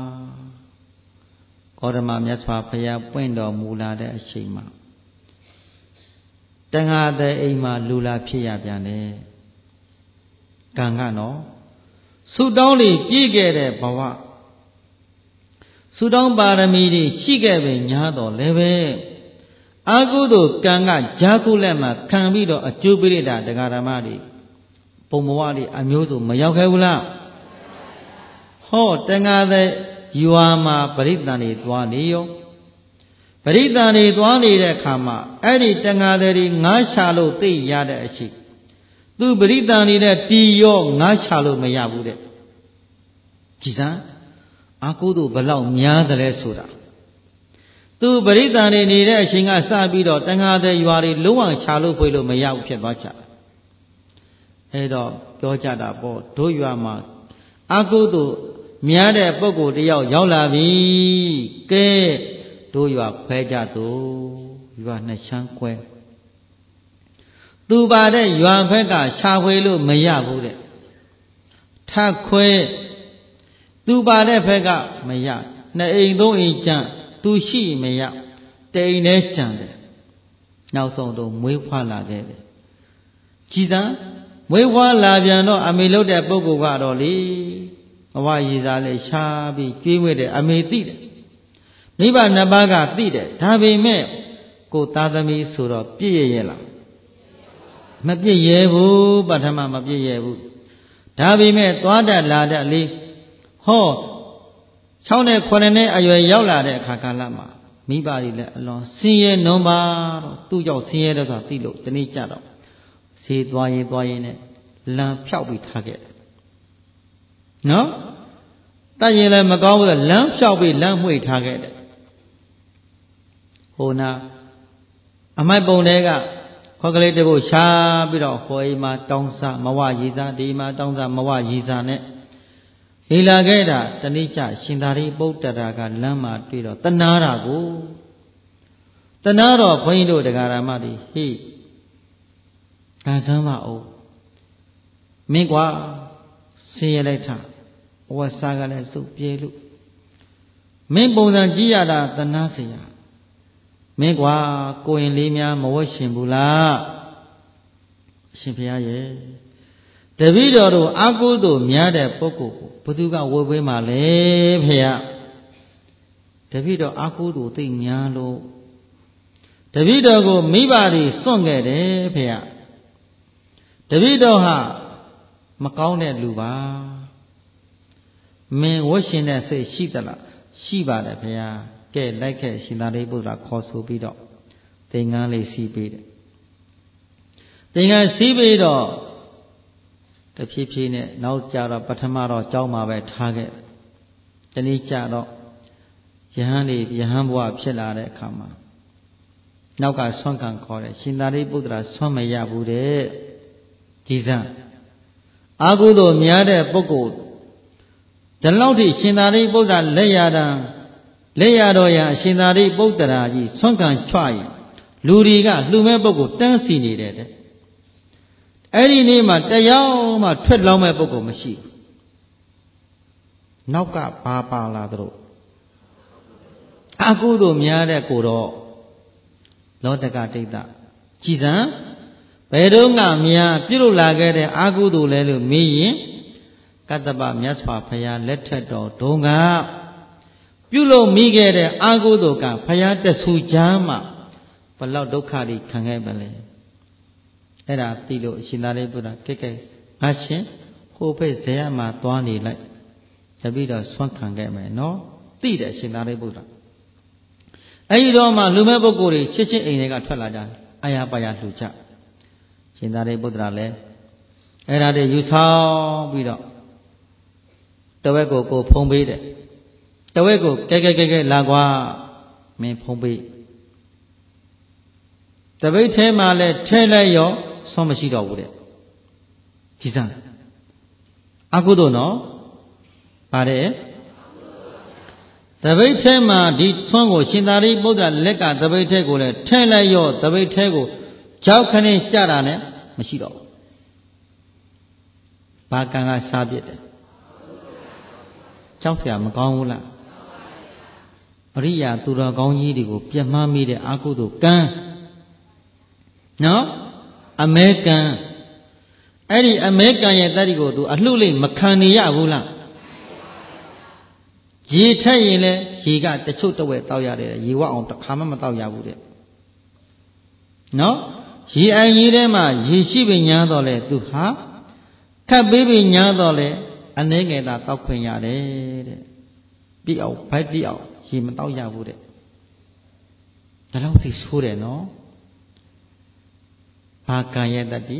ဂေါတမမြတ်စွာဘုရားပွင့်တော်မူလာတဲ့အချိန်မှာတန်ဃာတဲ့အိမ်မှာလူလာဖြစ်ရပြန်တယ်ကံကနော်ဆုတောင်းလေးပြည့်ခဲ့တဲ့ဘဝဆုတောင်းပါရမီတွေရှိခဲ့ပေညာတော့လည်းပဲအာကုသို့ကံကဂျာကုလက်မှာခံပြီးတော့အကျိုးပေးတာတရားဓမ္မတွေပုံဘဝတွေအမျိုးစုံမရောက်ခဲ့ဘူးလားဟောတန်ဃာတဲ့ရွာမှာပရိသန်တွေသွားနေရောပရိသန်တွေသွားနေတဲ့အခါမှာအဲ့ဒီတန်ဃာတွေငါးရှာလို့သိရတဲ့အရှိသူပရိသန်တွေနဲ့တီရောငါးရှာလို့မရဘူးတဲ့ကြည်စမ်းအာကုသို့ဘလောက်များတယ်လဲဆိုတာသူပရိသန်တွေနေတဲ့အချိန်ကစပြီးတော့တန်ဃာတွေရွာတွေလုံးဝချလို့ဖွေလို့မရဘူးဖြစ်သွားကြအဲ့တော့ပြောကြတာပေါ့တို့ရွာမှာအာကုသို့များတဲ့ပုဂ္ဂိုလ်တယောက်ရောက်လာပြီကဲတို့ရွာခွဲကြသို့ရွာနှစ်ချမ်းခွဲသူပါတဲ့ရွာဘက်ကရှာဖွေလို့မရဘူးတဲ့ထပ်ခွဲသူပါတဲ့ဘက်ကမရနှစ်အိမ်သုံးအိမ်ကြံသူရှိမရတိမ်နဲ့ကြံတယ်နောက်ဆုံးတော့မွေးဖွားလာခဲ့တယ်ကြည်သာမွေးဖွားလာပြန်တော့အမေလုပ်တဲ့ပုဂ္ဂိုလ်ကတော့လေဘဝရည်စားလေးရှားပြီးကျွေးဝဲတယ်အမေသိတယ်မိဘနှစ်ပါးကသိတယ်ဒါပေမဲ့ကိုသားသမီးဆိုတော့ပြည့်ရဲ့လားမပြည့်ရဲ့ဘူးပထမမပြည့်ရဲ့ဘူးဒါပေမဲ့သွားတတ်လာတတ်လေးဟော6နဲ့9နဲ့အရွယ်ရောက်လာတဲ့အခါကာလမှာမိဘတွေလည်းအလွန်ဆင်းရဲနွမ်းပါတော့သူ့ကြောင့်ဆင်းရဲတော့ဆိုတာသိလို့ဒီနေ့ကြတော့ဈေးသွားရင်နဲ့လမ်းဖြောက်ပြီးထားခဲ့တယ်နော်တတ်ရင်လည်းမကောင်းဘူးလမ်းဖြောက်ပြီးလမ်းမှွေထားခဲ့တယ်ဟိုနာအမိုက်ပုံတွေကခေါက်ကလေးတကုတ်ရှားပြီးတော့ဟိုအိမ်မှာတောင်းစားမဝရည်စားဒီမှာတောင်းစားမဝရည်စားနဲ့လေလာခဲ့တာတဏိကျရှင်သာရိပုတ္တရာကလမ်းမှာတွေ့တော့တနာတာကိုတနာတော့ဘုန်းကြီးတို့တရားဓမ္မတွေဟိဒါစမ်းပါဦးမင်းကွာဆင်းရဲလိုက်တာဝတ်စားကလည်းစုပ်ပြေလို့မင်းပုံစံကြည့်ရတာတနာเสียမင်းကွာကိုရင်လေးများမဝတ်ရှင်ဘူးလားအရှင်ဘုရားရဲ့တပည့်တော်တို့အာကုသို့များတဲ့ပုဂ္ဂိုလ်ကိုဘသူကဝတ်ပေးမှလဲဖေရတပည့်တော်အာကုသိုလ်သိများလို့တပည့်တော်ကိုမိဘတွေစွန့်ခဲ့တယ်ဖေရတပည့်တော်ဟာမကောင်းတဲ့လူပါမင်းဝတ်ရှင်တဲ့စိတ်ရှိသလားရှိပါတယ်ဖေရကဲလိုက်ခဲ့ရှင်သာရိပုတ္တရာခေါ်ဆိုပြီးတော့သင်္ကန်းလေးစီးပေးတယ်သင်္ကန်းစီးပြီးတော့တဖြည်းဖြည်းနဲ့နောက်ကြတော့ပထမတော့ကြောင်းမှာပဲထားခဲ့တနည်းကြတော့ယဟန်ဘဝဖြစ်လာတဲ့အခါမှာနောက်ကဆွမ်းခံခေါ်တယ်ရှင်သာရိပုတ္တရာဆွမ်းမရဘူးတဲ့ကြည်စမ်းအာဟုသို့များတဲ့ပုဂ္ဂိုလ်ဒီလောက်ထိရှင်သာရိပုတ္တရာလက်ရတော်ရာရှင်သာရိပုတ္တရာကြီးဆွမ်းခံချွာရင်လူတွေကလှူမဲ့ပုဂ္ဂိုလ်တန်းစီနေတဲ့တဲ့အဲ့ဒီနေ့မှာတယောက်မှထွက်လောင်းမဲ့ပုဂ္ဂိုလ်မရှိဘူးနောက်ကဘာပါလာတို့အာဟုသို့များတဲ့ကိုတော့လောတကဒိဋ္ဌကြည်စံဘယ်တော့မှများပြုလုပ်လာခဲ့တဲ့အာဟုသို့လဲလို့မေးရင်ကတ္တပမြတ်စွာဘုရားလက်ထက်တော်ဒုံကပြုလုပ်မိခဲ့တဲ့အာဟုသို့ကဘုရားတဆူချမ်းမှာဘလောက်ဒုက္ခတွေခံခဲ့ပါလဲအဲ့ဒါသိလို့အရှင်သာရိပုတ္တရာကဲငါရှင်ဟိုဘက်ဇေယမှာသွားနေလိုက်တပည့်တော်ဆွမ်းခံခဲ့မယ်နော်သိတယ်အရှင်သာရိပုတ္တရာအဲ့ဒီတော့မှလူမဲ့ပုဂ္ဂိုလ်တွေချစ်ချင်းအိမ်တွေကထွက်လာကြတယ်အာရပါရလှူကြရှင်သာရိပုတ္တရာလည်းအဲ့ဒါတွေယူဆောင်ပြီးတော့တဝက်ကိုဖုံးပေးတယ်တဝက်ကိုကဲလာကွာမင်းဖုံးပေးတပိတ်ထဲမှာလဲထဲလိုက်ရောဆွမ်းမရှိတော့ဘူးတဲ့ကြည်စမ်းအကုသို့နော်ပါတယ်တပိတ်ထဲမှာဒီဆွမ်းကိုရှင်သာရိပုတ္တရာလက်ကတပိတ်ထဲကိုလဲထဲလိုက်ရောတပိတ်ထဲကိုကြောက်ခနဲ့ကြတာနဲ့မရှိတော့ဘူးဘာကံကစားပြစ်တယ်ကြောက်เสียမကောင်းဘူးလားအရိယာသူတော်ကောင်းကြီးတွေကိုပြတ်မှားမိတဲ့အာကုသို့ကံနော်အမဲကံအဲ့ဒီအမဲကံရဲ့တတ္တိကိုသူအလှလိမ့်မခံနေရဘူးလားရေထက်ရင်လဲရေကတချို့တဝက်တောက်ရတယ်ရေဝအောင်တစ်ခါမှမတောက်ရဘူးတဲ့နော်ရေအိုင်ကြီးထဲမှာရေရှိပင်ညာတော့လဲသူဟာခတ်ပေးပင်ညာတော့လဲအနေငယ်သာတောက်ခွင့်ရတယ်တဲ့ပြည့်အောင်ဘိုက်ပြည့်အောင်ရေမတောက်ရဘူးတဲ့ဒါတော့သိဆိုးတယ်နော်ဘာကံရဲ့တတ္တိ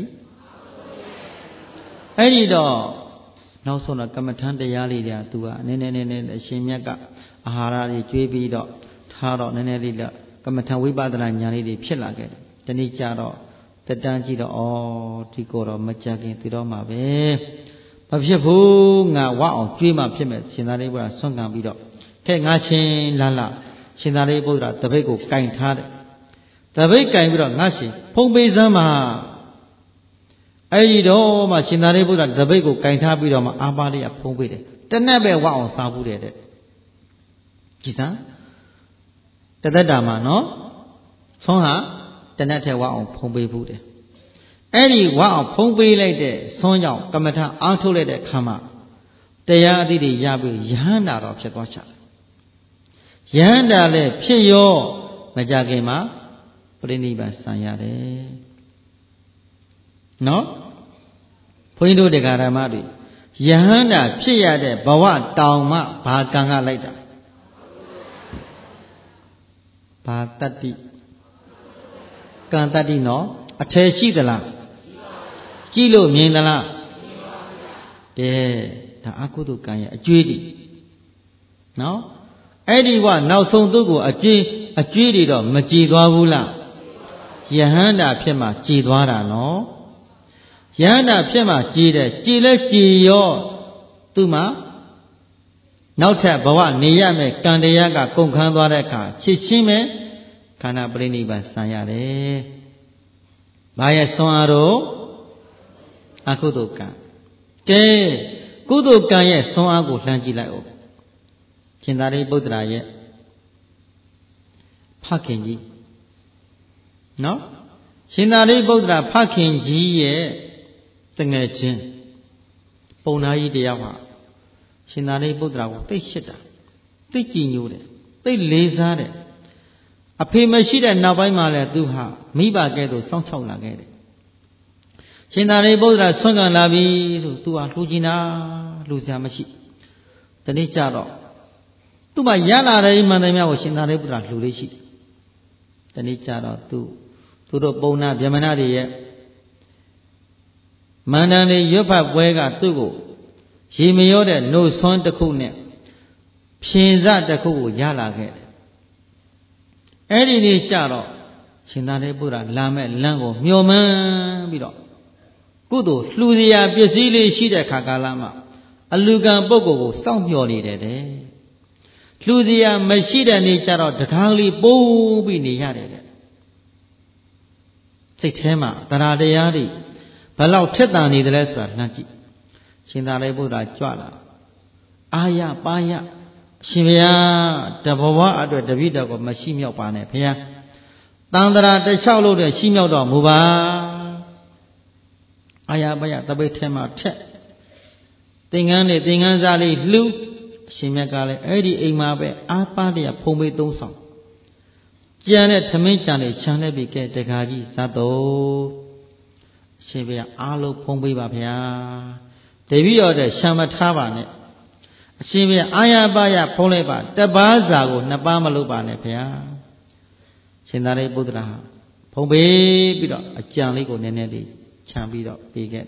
အဲ့ဒီတော့နောက်ဆုံးတော့ကမ္မထမ်းတရားလေးတွေကသူကနည်းနည်းအရှင်မြတ်ကအာဟာရတွေကျွေးပြီးတော့ထားတော့နည်းနည်းလေးကမ္မထမ်းဝိပဿနာဉာဏ်လေးတွေဖြစ်လာခဲ့တယ်ဒီနေ့ကျတော့တက်တန်းကြည့်တော့ဩဒီကိုတော့မကြခင်သိတော့မှာပဲမဖြစ်ဘူးငါဝအောင်ကျွေးမှဖြစ်မယ်ရှင်သာရိပုတ္တရာဆွမ်းခံပြီးတော့ခဲငါချင်းလာရှင်သာရိပုတ္တရာတပိတ်ကိုကင်ထားတယ်တပိတ်ကင်ပြီးတော့ငါရှင်ဖုံးပေးစမ်းမှာအဲ့ဒီတော့မှရှင်သာရိပုတ္တရာတပိတ်ကိုကင်ထားပြီးတော့မှအာပါလိယဖုံးပေးတယ်တနက်ပဲဝအောင်စားဘူးတဲ့ကြည်စမ်းတသက်တာမှာနော်ဆွမ်းဟာတနက်ထဲဝအောင်ဖုံးပေးဘူးတယ်အဲ့ဒီဝအောင်ဖုံးပေးလိုက်တဲ့ဆွမ်းကြောင့်ကမ္မထအားထုတ်လိုက်တဲ့ခါမှာတရားအသည့်တွေရပြီးယဟန္တာတော့ဖြစ်သွားချတယ်ယဟန္တာလည်းဖြစ်ရောမကြခင်မှာပရိနိဗ္ဗာန်ဆံရတယ်နော်ဘုန်းကြီးတို့တရားဓမ္မတွေယဟန္တာဖြစ်ရတဲ့ဘဝတောင်မှဘာကံကလိုက်တာဘာတတ္တိကံတတ္တိနော်အထည်ရှိသလားကြည့်လို့မြင်သလားကဲဒါအကုသိုလ်ကံရဲ့အကျွေးတွေနော်အဲ့ဒီကနောက်ဆုံးသူ့ကိုအကျွေးတွေတော့မကြည်သွားဘူးလားယဟန္တာဖြစ်မှကြည်သွားတာနော်ယဟန္တာဖြစ်မှကြည်တယ်ကြည်လဲကြည်ရောသူ့မှာနောက်ထပ်ဘဝနေရမယ်ကံတရားကကုန်ခန်းသွားတဲ့အခါချစ်ချင်းပဲခန္ဓာပရိနိဗ္ဗာန်ဆံရတယ်။ဘာရဲ့ဆွမ်းအားတော့အကုသိုလ်ကံကဲကုသိုလ်ကံရဲ့ဆွမ်းအားကိုလှမ်းကြည့်လိုက်အောင်ရှင်သာရိပုတ္တရာရဲ့ဖခင်ကြီးနော်ရှင်သာရိပုတ္တရာဖခင်ကြီးရဲ့တငယ်ချင်းပုံနာကြီးတရားဟာရှင်သာရိပုတ္တရာကိုသိရှိတာသိကြည်ညိုတယ်သိလေးစားတဲ့အဖေမရှိတဲ့နောက်ပိုင်းမှာလည်းသူဟာမိဘကဲ့သို့စောင့်ရှောက်လာခဲ့တယ်ရှင်သာရိပုတ္တရာဆွမ်းခံလာပြီဆိုသူဟာလှူကျင်တာလှူစရာမရှိတနေ့ကျတော့သူ့မှာရလာတဲ့မှန်တယ်များကိုရှင်သာရိပုတ္တရာလှူလေးရှိတယ်တနေ့ကျတော့သူတို့ပုံနာဗျမနတွေရဲ့မန္တန်လေးရွတ်ဖတ်ပွဲကသူ့ကိုရေမရောတဲ့နှုတ်ဆွမ်းတစ်ခုနဲ့ဖြင်စတစ်ခုကိုရလာခဲ့တယ်အဲ့ဒီနေ့ကျတော့ရှင်သာရိပုတ္တရာလာမဲ့လမ်းကိုမျှော်မှန်းပြီးတော့ကုသိုလ်လှူစရာပစ္စည်းလေးရှိတဲ့ခါကာလမှာအလူကံပုဂ္ဂိုလ်ကိုစောင့်မျှော်နေတယ်တဲ့လှူစရာမရှိတဲ့နေ့ကျတော့တကားလေးပိုးပြီးနေရတယ်တဲ့စိတ်ထဲမှာတရားတရားတွေဘယ်လောက်ထက်သန်နေတယ်လဲဆိုတာလှမ်းကြည့်ရှင်သာရိပုတ္တရာကြွလာအာရပါရအရှင်ဘုရားတဘဝအတွက်တပည့်တော်ကိုမရှိမြောက်ပါနဲ့ဘုရားတန်ត្រာတစ်လျှောက်လို့တဲ့ရှိမြောက်တော်မူပါအာရပါရတပိတ်ထဲမှာထက်သင်္ကန်းနဲ့သင်္ကန်းစားလေးလှူအရှင်မြတ်ကလည်းအဲ့ဒီအိမ်မှာပဲအာပါတရဖုံးပေးသုံးဆောင်ကြံတဲ့ထမင်းကြံလေးခြံလိုက်ပြီးကဲတခါကြီးဇတ်တော်အရှင်ဘုရားအားလုံးဖုံးပေးပါဗျာတပည့်တော်တဲ့ရှံမထားပါနဲ့အရှင်ဘုရားအာရပါရဖုံးလိုက်ပါတပားစာကိုနှစ်ပါးမလုပ်ပါနဲ့ဗျာရှင်သာရိပုတ္တရာဖုံးပေးပြီးတော့အကြံလေးကိုနည်းနည်းလေးခြံပြီးတော့ပေးခဲ့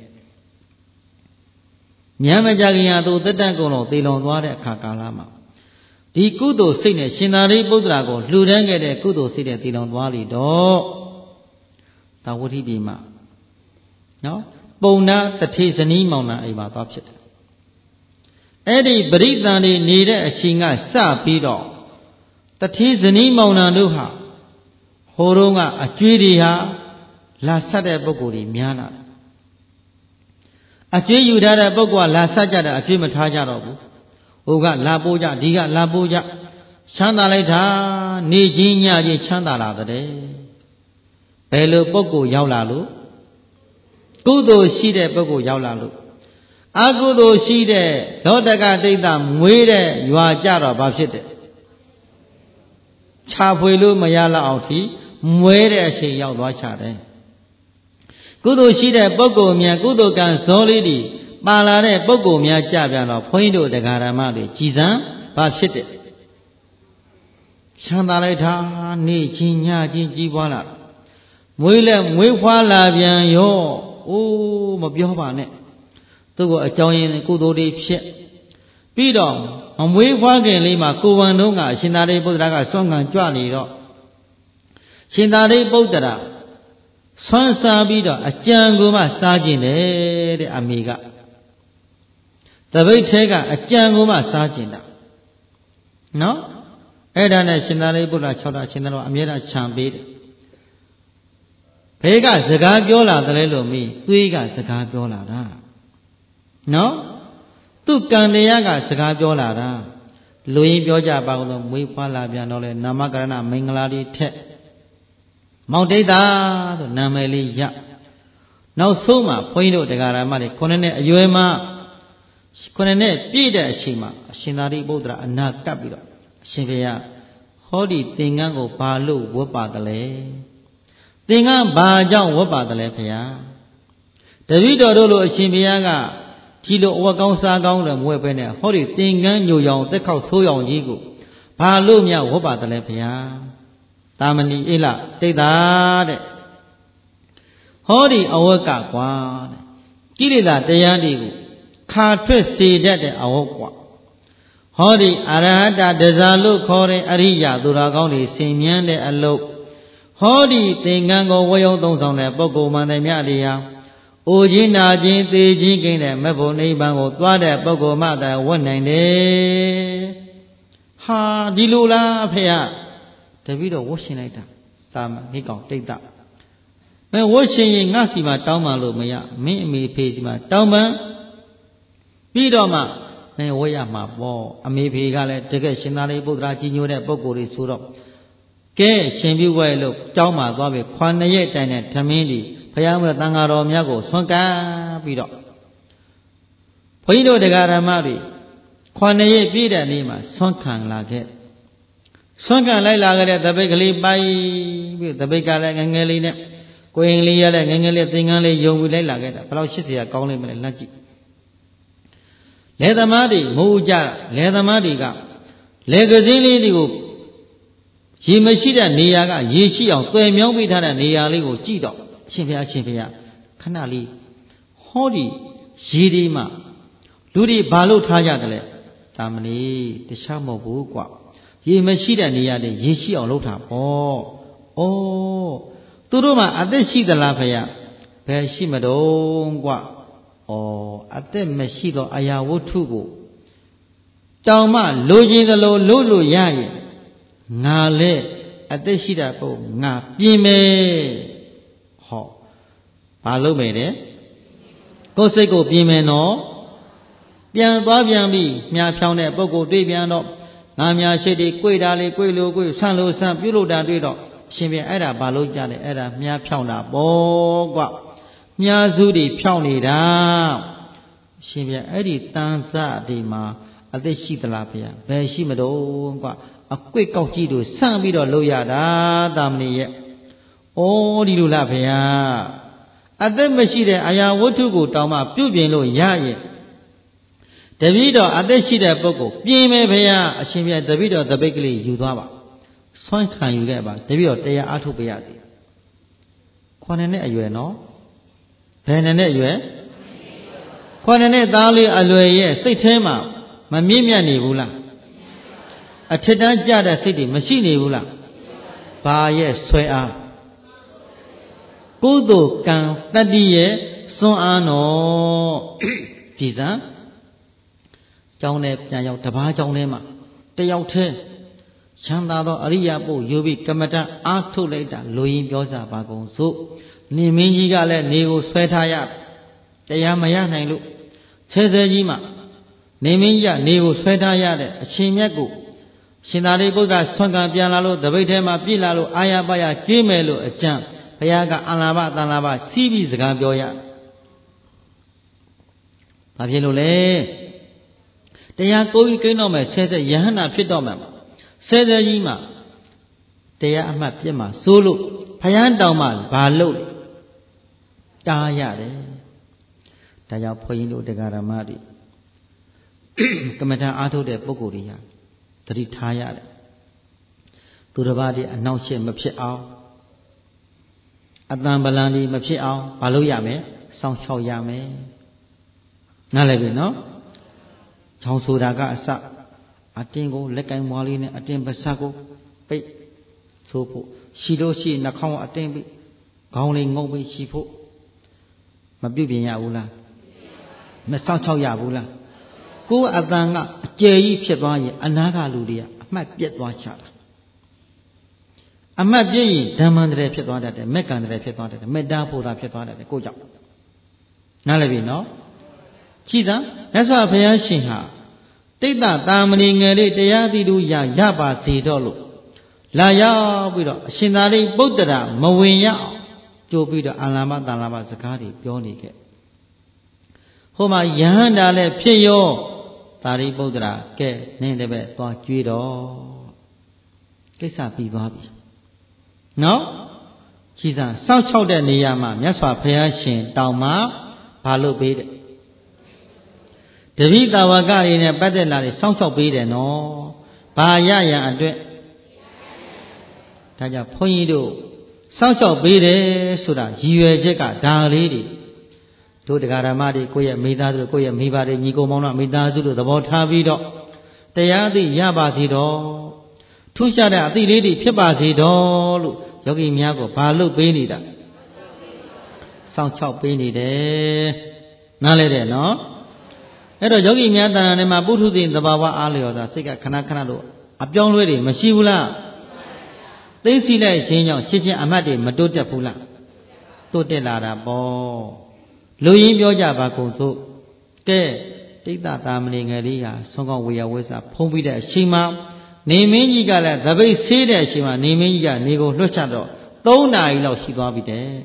ညမကြခင်ဟာသူတက်တန့်ကုန်လုံးသေလွန်သွားတဲ့အခါကာလမှာဒီကုသိုလ်စိတ်နဲ့ရှင်သာရိပုတ္တရာကိုလှူဒန်းခဲ့တဲ့ကုသိုလ်စိတ်နဲ့သေလွန်သွားလိတော့ဒါဝဋ္ဌိပြည်မှာနော်ပုံနာတထေဇနီးမောင်နှံအိမ်မှာသွားဖြစ်တယ်အဲ့ဒီပရိသန်တွေနေတဲ့အချိန်ကစပြီးတော့တထေဇနီးမောင်နှံတို့ဟာဟိုတုန်းကအကျွေးတွေဟာလာဆက်တဲ့ပုဂ္ဂိုလ်တွေများလာတယ်အကျွေးယူထားတဲ့ပုဂ္ဂိုလ်ကလာဆက်ကြတယ်အကျွေးမထားကြတော့ဘူးဟိုကလာပိုးကြဒီကလာပိုးကြချမ်းသာလိုက်တာနေချင်းညချင်းချမ်းသာလာတဲ့ဘယ်လိုပုဂ္ဂိုလ်ရောက်လာလို့ကုသိုလ်ရှိတဲ့ပုဂ္ဂိုလ်ရောက်လာလို့အကုသိုလ်ရှိတဲ့လောတကဒိဋ္ဌမွေးတဲ့ရွာကြတော့ဘာဖြစ်တယ်ခြာဖွေလို့မရလောက်အောင်ထိမွေးတဲ့အချိန်ရောက်သွားချတယ်ကုသိုလ်ရှိတဲ့ပုဂ္ဂိုလ်များကုသိုလ်ကံဇောလေးတွေပါလာတဲ့ပုဂ္ဂိုလ်များကြပြန်တော့ဘုန်းကြီးတို့တရားဓမ္မတွေကြည်စံဘာဖြစ်တယ်ချမ်းသာလိုက်တာနေချင်းညချင်းကြီးပွားလာမွေးလဲမွေးဖွားလာပြန်ရောအိုးမပြောပါနဲ့သူ့ကိုအကြောင်းရင်းကုသိုလ်တွေဖြစ်ပြီးတော့မမွေးဖွားခင်လေးမှာကိုဝန်တုံးကအရှင်သာရိပုတ္တရာကဆွမ်းခံကြွနေတော့ရှင်သာရိပုတ္တရာဆွမ်းစားပြီးတော့အကြံကိုမှစားခြင်းတယ်တဲ့အမေကတပိတ်ထဲကအကြံကိုမှစားခြင်းတာနော်အဲ့ဒါနဲ့ရှင်သာရိပုတ္တရာ၆တာရှင်သာရိပုတ္တရာအမြဲတမ်းခြံပေးတယ်ဘေးကစကားပြောလာတယ်လို့မိသွေးကစကားပြောလာတာနော်သူကံတရားကစကားပြောလာတာလူရင်းပြောကြပါဦးလို့မွေးဖွားလာပြန်တော့လေနာမကရဏမင်္ဂလာလေးထက်မောင်ဒိဋ္ဌာဆိုနာမည်လေးရနောက်ဆုံးမှာဘုန်းကြီးတို့တရားဓမ္မတွေ9နှစ်အရွယ်မှာ9နှစ်ပြည့်တဲ့အချိန်မှာအရှင်သာရိပုတ္တရာအနာကပ်ပြီးတော့အရှင်ဘုရားဟောဒီသင်္ကန်းကိုဘာလို့ဝတ်ပါတယ်လဲသင်္ကန်းဘာကြောင့်ဝတ်ပါတယ်လဲဘုရားတပည့်တော်တို့လိုအရှင်ဘုရားကဒီလိုအဝတ်ကောင်းစားကောင်းတယ်မဝတ်ပဲနဲ့ဟောဒီသင်္ကန်းညိုရောင်သက်ခောက်ဆိုးရောင်ကြီးကိုဘာလို့မြဝတ်ပါတယ်လဲဘုရားတာမဏိအိလတိတ်တာတဲ့ဟောဒီအဝတ်ကကွာတဲ့ကိလေသာတရားတွေကိုခါထွက်စေတတ်တဲ့အဝတ်ကွာဟောဒီအရဟတတဇာလို့ခေါ်တဲ့အရိယာသူတော်ကောင်းတွေဆင်မြန်းတဲ့အလုပ်ဟောဒီသင်္ကန်းကိုဝေယုံသုံးဆောင်တဲ့ပုဂ္ဂိုလ်မှန်တယ်မြတ်တရားအိုခြင်းနာခြင်းသေခြင်းကိန်းတဲ့မဖို့နိဗ္ဗာန်ကိုသွားတဲ့ပုဂ္ဂိုလ်မှသာဝတ်နိုင်တယ်ဟာဒီလိုလားဖေရတပည့်တော်ဝတ်ရှင်လိုက်တာသာမဟိကောင်တိတ်တာမင်းဝတ်ရှင်ရင်ငါစီမှာတောင်းပန်လို့မရမင်းအမေဖေစီမှာတောင်းပန်ပြီးတော့မှမင်းဝတ်ရမှာပေါ့အမေဖေကလည်းတကယ်ရှင်သာရိပုတ္တရာကြီးညိုတဲ့ပုဂ္ဂိုလ်တွေဆိုတော့ကဲရှင်ပြုဝဲလို့ကြောင်းမှာသွားပြီးခွာ2ရက်တိုင်တဲ့ဓမင်းဒီဘုရားမြတ်တန်ဃာတော်များကိုဆွမ်းကပ်ပြီးတော့ဘုန်းကြီးတို့တရားဓမ္မတွေခွာ2ရက်ပြည့်တဲ့နေ့မှာဆွမ်းခံလာခဲ့ဆွမ်းခံလိုက်လာခဲ့တဲ့တပိတ်ကလေးပိုက်ပြီးတပိတ်ကလည်းငငယ်လေးနဲ့ကိုရင်လေးရလည်းငငယ်လေးသင်္ကန်းလေးယုံပြီးလိုက်လာခဲ့တာဘယ်လောက်ရှစ်စရာကောင်းလိမ့်မလဲလက်ကြည့်လေသမားတွေမိုးကြလေသမားတွေကလေကစင်းလေးတွေကိုရေမရှိတဲ့နေရာကရေရှိအောင်တွယ်မြောင်းပေးထားတဲ့နေရာလေးကိုကြည့်တော့အရှင်ဘုရားခဏလေးဟောဒီရေဒီမှာလူတွေဘာလို့ထားကြတယ်လဲတာမဏိတခြားမဟုတ်ဘူးကွာရေမရှိတဲ့နေရာတွေရေရှိအောင်လုပ်တာပေါ့ဩသူတို့မှာအသက်ရှိသလားဖေရဘယ်ရှိမတော့ကွာဩအသက်မရှိတော့အရာဝတ္ထုကိုတောင်မှလိုချင်သလိုလို့ရရင်ငါလဲအသက်ရှိတာကိုငါပြင်မယ်ဟောဘာလုပ်မယ်တဲ့ကိုယ်စိတ်ကိုပြင်မယ်နော်ပြန်သွားပြန်ပြီးမြားဖြောင်းတဲ့ပုဂ္ဂိုလ်တွေ့ပြန်တော့ငါများရှိတွေကြွေတာလေကြွေလို့ဆန့်လို့ဆန့်ပြုလို့တာတွေ့တော့ရှင်ပြန်အဲ့ဒါဘာလို့ကြတယ်အဲ့ဒါမြားဖြောင်းတာပေါ့ကွမြားစုတွေဖြောင်းနေတာရှင်ပြန်အဲ့ဒီတန်စတွေမှာအသက်ရှိသလားဖေရဘယ်ရှိမတော့ကွအကွေ့ကောက်ကြီးတို့ဆန့်ပြီးတော့လို့ရတာတာမဏိရဲ့ဩဒီလိုလားဖေရအသက်မရှိတဲ့အရာဝတ္ထုကိုတောင်မှပြုပြင်လို့ရရဲ့တပည့်တော်အသက်ရှိတဲ့ပုဂ္ဂိုလ်ပြင်မယ်ဖေရအရှင်ပြတပည့်တော်တပိတ်ကလေးယူသွားပါဆွမ်းခံယူခဲ့ပါတပည့်တော်တရားအားထုတ်ပေးရသည်9နှစ်အရွယ်နော်ဘယ်နှစ်အရွယ်9နှစ်သားလေးအလွယ်ရဲ့စိတ်ထဲမှာမမြင့်မြတ်နေဘူးလားအထက်တန်းကြတဲ့စိတ်တွေမရှိနေဘူးလားဘာရဲ့ဆွဲအားကုသိုလ်ကံတတ္တိရဲ့စွန့်အားနော်ကြည်စမ်းကျောင်းထဲပြန်ရောက်တပားကျောင်းထဲမှာတယောက်တည်းချမ်းသာသောအရိယာပုယူပြီးကမ္မဋ္ဌအားထုတ်လိုက်တာလူရင်းပြောစားပါကုန်စို့နေမင်းကြီးကလည်းနေကိုဆွဲထားရတရားမရနိုင်လို့ဆဲဆဲကြီးမှနေမင်းကြီးကနေကိုဆွဲထားရတဲ့အရှင်မြတ်ကိုရှင်သာရိပုတ္တဆွမ်းကံပြန်လာလို့တပိတ်ထဲမှာပြည့်လာလို့အာရပါရကျွေးမယ်လို့အကြံဘုရားကအလာဘတန်လာဘစီးပြီးစကားပြောရဘာဖြစ်လို့လဲတရားကိုကြီးကိန်းတော့မယ်ဆဲဆဲယဟန္တာဖြစ်တော့မယ်ဆဲဆဲကြီးမှတရားအမှတ်ပြစ်မှစိုးလို့ဘုရားတောင်မှဘာလို့တားရတယ်ဒါကြောင့်ဘုန်းကြီးတို့တရားဓမ္မတွေကမ္မထာအားထုတ်တဲ့ပုဂ္ဂိုလ်တွေဟာသတိထားရတယ်သူတစ်ပါးတည်းအနှောင့်အယှက်မဖြစ်အောင်အတန်ပလန်ဒီမဖြစ်အောင်ဘာလို့ရမလဲစောင့်ရှောက်ရမယ်နားလည်ပြီနော်ချောင်းဆိုတာကအစအတင်းကိုလက်ကင်မွားလေးနဲ့အတင်းပါးစပ်ကိုပိတ်ဆိုဖို့ရှိလို့ရှိနှာခေါင်းအတင်းပိတ်ခေါင်းလေးငုံပိတ်ရှိဖို့မပြုတ်ပြင်ရဘူးလားမစောင့်ရှောက်ရဘူးလားကိုယ်အတန်ကအကျယ်ကြီးဖြစ်သွားရင်အနာကလူတွေကအမှတ်ပြတ်သွားချတာအမှတ်ပြည့်ရင်ဓမ္မန္တရဖြစ်သွားတတ်တယ်မက်ကန္တရဖြစ်သွားတတ်တယ်မေတ္တာဖို့သာဖြစ်သွားတတ်တယ်ကိုကြောင့်နားလည်ပြီနော်ကြည်သာမြတ်စွာဘုရားရှင်ဟာတိဋ္ဌတာမဏိငယ်လေးတရားသီတူရပါစေတော့လို့လာရောက်ပြီးတော့အရှင်သာရိပုတ္တရာမဝင်ရအောင်ကြိုးပြီးတော့အလမတန်လာမစကားတွေပြောနေခဲ့ဟိုမှာယဟန္တာလည်းဖြစ်ရောသာရိပုတ္တရာကဲနင်းတပည့်သွားကြွေးတော့ကိစ္စပြီးသွားပြီနော်ကြည်စံစောင့်ချောက်တဲ့နေရာမှာမြတ်စွာဘုရားရှင်တောင်မှဘာလုပ်ပေးတဲ့တပိတာဝကတွေနဲ့ပတ်သက်လာတွေစောင့်ချောက်ပေးတယ်နော်ဘာရရန်အတွက်ဒါကြောင့်ဘုန်းကြီးတို့စောင့်ချောက်ပေးတယ်ဆိုတာရည်ရွယ်ချက်ကဒါလေးတွေတို့တရားဓမ္မတွေကိုယ့်ရဲ့မိသားစုကိုယ့်ရဲ့မိဘတွေညီကိုမောင်နှမမိသားစုတို့သဘောထားပြီးတော့တရားသိရပါစေတော့ထူးခြားတဲ့အသည့်လေးတွေဖြစ်ပါစေတော့လို့ယောဂီများကိုဘာလို့ပေးနေတာစောင့်ချောက်ပေးနေတယ်နားလဲတယ်နော်အဲ့တော့ယောဂီများတဏ္ဍာထဲမှာပုထုဇဉ်သဘာဝအားလျော်သာစိတ်ကခဏခဏလို့အပြောင်းလဲတွေမရှိဘူးလားသိသိလိုက်ခြင်းကြောင့်ရှင်းချင်းအမှတ်တွေမတိုးတက်ဘူးလားတိုးတက်လာတာပေါ့လူရင်းပြောကြပါကုန်စို့ကဲတိဋ္ဌတာမဏိငယ်လေးဟာဆုံးကောင်းဝေယဝိစာဖုံးပြီးတဲ့အချိန်မှာနေမင်းကြီးကလည်းသပိတ်ဆေးတဲ့အချိန်မှာနေမင်းကြီးကနေကိုလွှတ်ချတော့3 နာရီလောက်ရှိသွားပြီတဲ့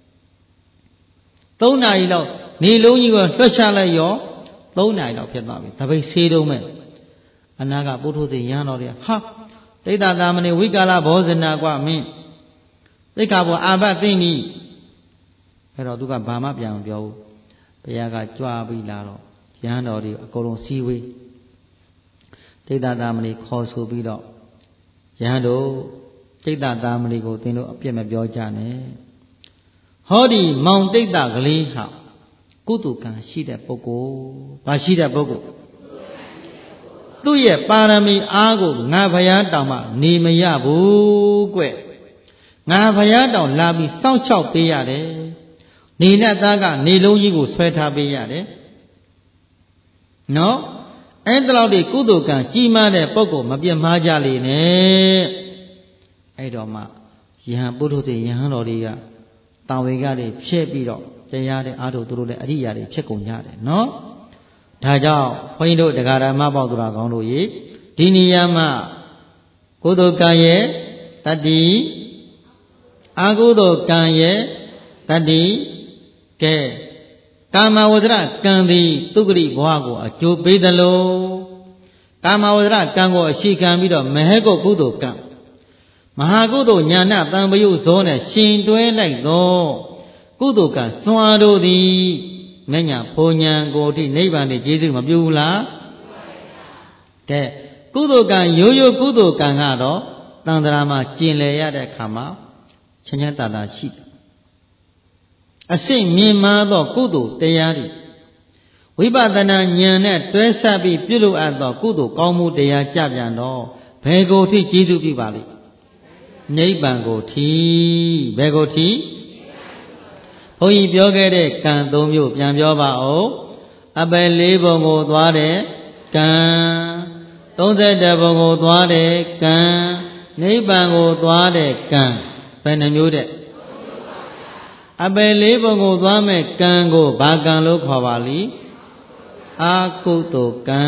3 နာရီလောက်နေလုံးကြီးကိုလွှတ်ချလိုက်ရော3 နာရီလောက်ဖြစ်သွားပြီသပိတ်ဆေးတုံးမဲ့အနာကပုထုဇဉ်ရန်တော်တွေဟာတတိတ္တသာမဏေဝိကာလဘောဇနာကွာမင်းသိက္ခာပေါ်အာဘသိမ့်ပြီအဲ့တော့သူကဘာမှပြန်မပြောဘူးဘုရားကကြွားပြီးလာတော့ရဟန်းတော်တွေအကုန်လုံးစည်းဝေးတိတ္တသာမဏေခေါ်ဆိုပြီးတော့ရဟန်းတို့တိတ္တသာမဏေကိုသင်တို့အပြစ်မပြောကြနဲ့ဟောဒီမောင်တိတ္တကလေးဟာကုသိုလ်ကံရှိတဲ့ပုဂ္ဂိုလ်ဘာရှိတဲ့ပုဂ္ဂိုလ်သူ့ရဲ့ပါရမီအားကိုငါဘုရားတောင်မှနေမရဘူးကွငါဘုရားတောင်လာပြီးစောင့်ချောက်ပေးရတယ်နေနဲ့သားကနေလုံးကြီးကိုဆွဲထားပေးရတယ်နော်အဲ့တလောက်ဒီကုသိုလ်ကံကြီးမားတဲ့ပုဂ္ဂိုလ်မပြတ်မှားကြလေနဲ့အဲ့တော့မှယဟန်ပုထုဇဉ်ယဟန်တော်တွေကတာဝေကတွေဖြည့်ပြီးတော့တရားတဲ့အားထုတ်သူတို့လည်းအရိယာတွေဖြစ်ကုန်ကြတယ်နော်ဒါကြောင့်ဘုန်းကြီးတို့တရားဓမ္မပေါက်သူတော်ကောင်းတို့ရေဒီနေရာမှာကုသိုလ်ကံရဲ့တတ္တိအကုသိုလ်ကံရဲ့တတ္တိကဲကာမဝဇ္ဇရကံသည်သူဂရိဘဝကိုအကျိုးပေးသလိုကာမဝဇ္ဇရကံကိုအရှိခံပြီးတော့မဟေကုကုသိုလ်ကံမဟာကုသိုလ်ညာဏတံပယုဇောနဲ့ရှင်တွဲလိုက်သောကုသိုလ်ကံစွာတို့သည်မညာဘုံညာကိုအထိနိဗ္ဗာန်နဲ့ကျေးဇူးမပြုဘူးလားတဲ့ကုသိုလ်ကံရိုးရိုးကုသိုလ်ကံကတော့တန်ត្រာမှာကျင်လည်ရတဲ့အခါမှာချမ်းချမ်းသာသာရှိတယ်အစစ်မြင်မာသောကုသိုလ်တရားတွေဝိပဿနာဉာဏ်နဲ့တွဲဆက်ပြီးပြုလုပ်အပ်သောကုသိုလ်ကောင်းမှုတရားကြပြန်တော့ဘယ်ကိုထိကျေးဇူးပြုပါလိမ့်နိဗ္ဗာန်ကိုထိဘယ်ကိုထိဘုန်းကြီးပြောခဲ့တဲ့ကံ၃မျိုးပြန်ပြောပါဦးအပယ်၄ဘုံကိုသွားတဲ့ကံ31ဘုံကိုသွားတဲ့ကံနိဗ္ဗာန်ကိုသွားတဲ့ကံဘယ်နှမျိုးတဲ့အပယ်၄ဘုံကိုသွားမဲ့ကံကိုဘာကံလို့ခေါ်ပါလိအာကုသိုလ်ကံ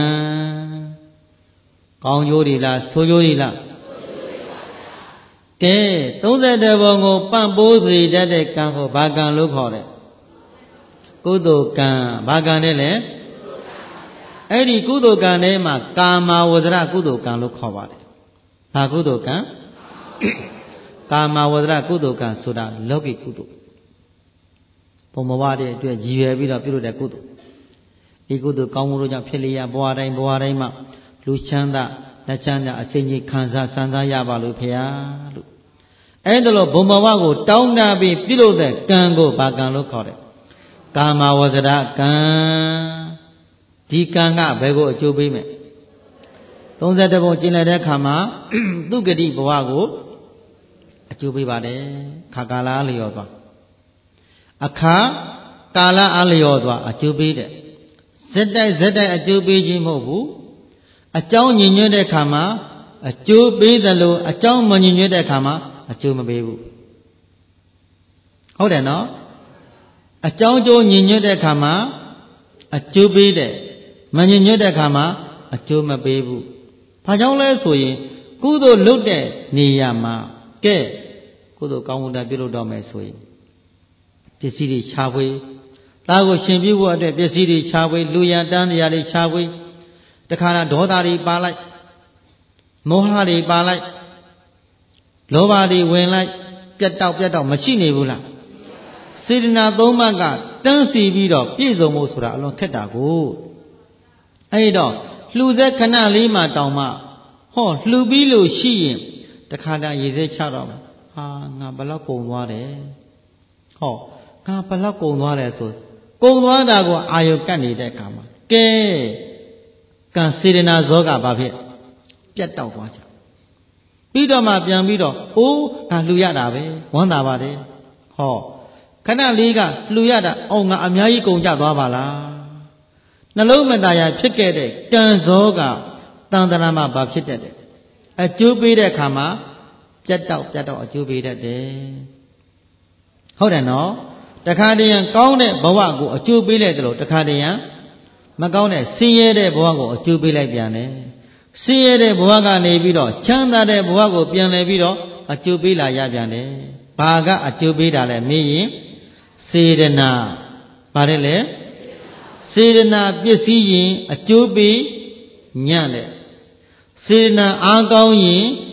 ကောင်းကျိုးတွေလားဆိုးကျိုးတွေလားကဲ31ဘုံကိုပံ့ပိုးစေတတ်တဲ့ကံကိုဘာကံလို့ခေါ်တယ်ကုသိုလ်ကံဘာကံနဲ့လဲအဲ့ဒီကုသိုလ်ကံထဲမှာကာမဝဇ္ဇရကုသိုလ်ကံလို့ခေါ်ပါတယ်ဘာကုသိုလ်ကံကာမဝဇ္ဇရကုသိုလ်ကံဆိုတာလောကီကုသိုလ်ဘုံဘဝတဲ့အတွက်ရည်ရွယ်ပြီးတော့ပြုလုပ်တဲ့ကုသိုလ်ဒီကုသိုလ်ကောင်းမှုတို့ကြောင့်ဖြစ်လျက်ဘဝတိုင်းမှာလူချမ်းသာလက်ချမ်းသာအစိမ့်ကြီးခံစားစံစားရပါလို့ဖေဟာလို့အဲ့ဒါလို့ဘုံဘဝကိုတောင်းတပြီးပြုလုပ်တဲ့ကံကိုဘာကံလို့ခေါ်တယ်ကာမဝဇ္ဇရကံဒီကံကဘယ်ကိုအကျိုးပေးမယ်31ဘုံကျင်လည်တဲ့အခါမှာသူဂတိဘဝကိုအကျိုးပေးပါတယ်ခါကာလလျော်သွားအခါကာလအလျော်သွားအကျိုးပေးတယ်ဇက်တိုက်အကျိုးပေးခြင်းမဟုတ်ဘူးအကြောင်းညင်ညွတ်တဲ့အခါမှာအကျိုးပေးတယ်လို့အကြောင်းမညင်ညွတ်တဲ့အခါမှာအကျိုးမပေးဘူးဟုတ်တယ်နော်အကြောင်းကျိုးညင်ညွတ်တဲ့အခါမှာအကျိုးပေးတယ်မညင်ညွတ်တဲ့အခါမှာအကျိုးမပေးဘူးဘာကြောင့်လဲဆိုရင်ကုသိုလ်လုပ်တဲ့နေရာမှာကဲကုသိုလ်ကောင်းမှုတာပြုလုပ်တော့မယ်ဆိုရင်ပစ္စည်းတွေခြားဖွေးသားကိုရှင်ပြုဖို့အတွက်ပစ္စည်းတွေခြားဖွေးလူရန်တန်းတရားတွေခြားဖွေးတခါတော့ဒေါသတွေပါလိုက်မောဟတွေပါလိုက်လောဘတွေဝင်လိုက်ပြတ်တောက်မရှိနေဘူးလားစေတနာ၃ပါးကတန်းစီပြီးတော့ပြည့်စုံဖို့ဆိုတာအလွန်ခက်တာကိုအဲ့တော့လှူသက်ခဏလေးမှတောင်မှဟောလှူပြီးလို့ရှိရင်တခါတည်းရေစဲချတော့ဟာငါဘလောက်ကုန်သွားတယ်ဟောငါဘလောက်ကုန်သွားတယ်ဆိုကုန်သွားတာကိုအာယုကတ်နေတဲ့အခါမှာကဲကံစေတနာဇောကဘာဖြစ်ပြတ်တောက်သွားကြပြီးတော့မှပြန်ပြီးတော့အိုးငါလှူရတာပဲဝမ်းသာပါတယ်ဟောခဏလေးကလှူရတာအော်ငါအများကြီးကုန်ကြသွားပါလားနှလုံးမသားရဖြစ်ခဲ့တဲ့ကံဇောကတန်တရာမှာဘာဖြစ်တတ်တယ်အကျိုးပေးတဲ့အခါမှာပြတ်တောက်အကျိုးပေးတတ်တယ်ဟုတ်တယ်နော်တခါတည်းရန်ကောင်းတဲ့ဘဝကိုအကျိုးပေးလိုက်တယ်လို့တခါတည်းရန်မကောင်းတဲ့ဆင်းရဲတဲ့ဘဝကိုအကျိုးပေးလိုက်ပြန်တယ်ဆင်းရဲတဲ့ဘဝကနေပြီးတော့ချမ်းသာတဲ့ဘဝကိုပြန်လဲပြီးတော့အကျိုးပေးလာရပြန်တယ်ဘာကအကျိုးပေးတာလဲမေးရင်စေတနာပါတယ်လေစေတနာပစ္စည်းရင်အကျိုးပေးညံ့တယ်စေတနာအားကောင်းရင်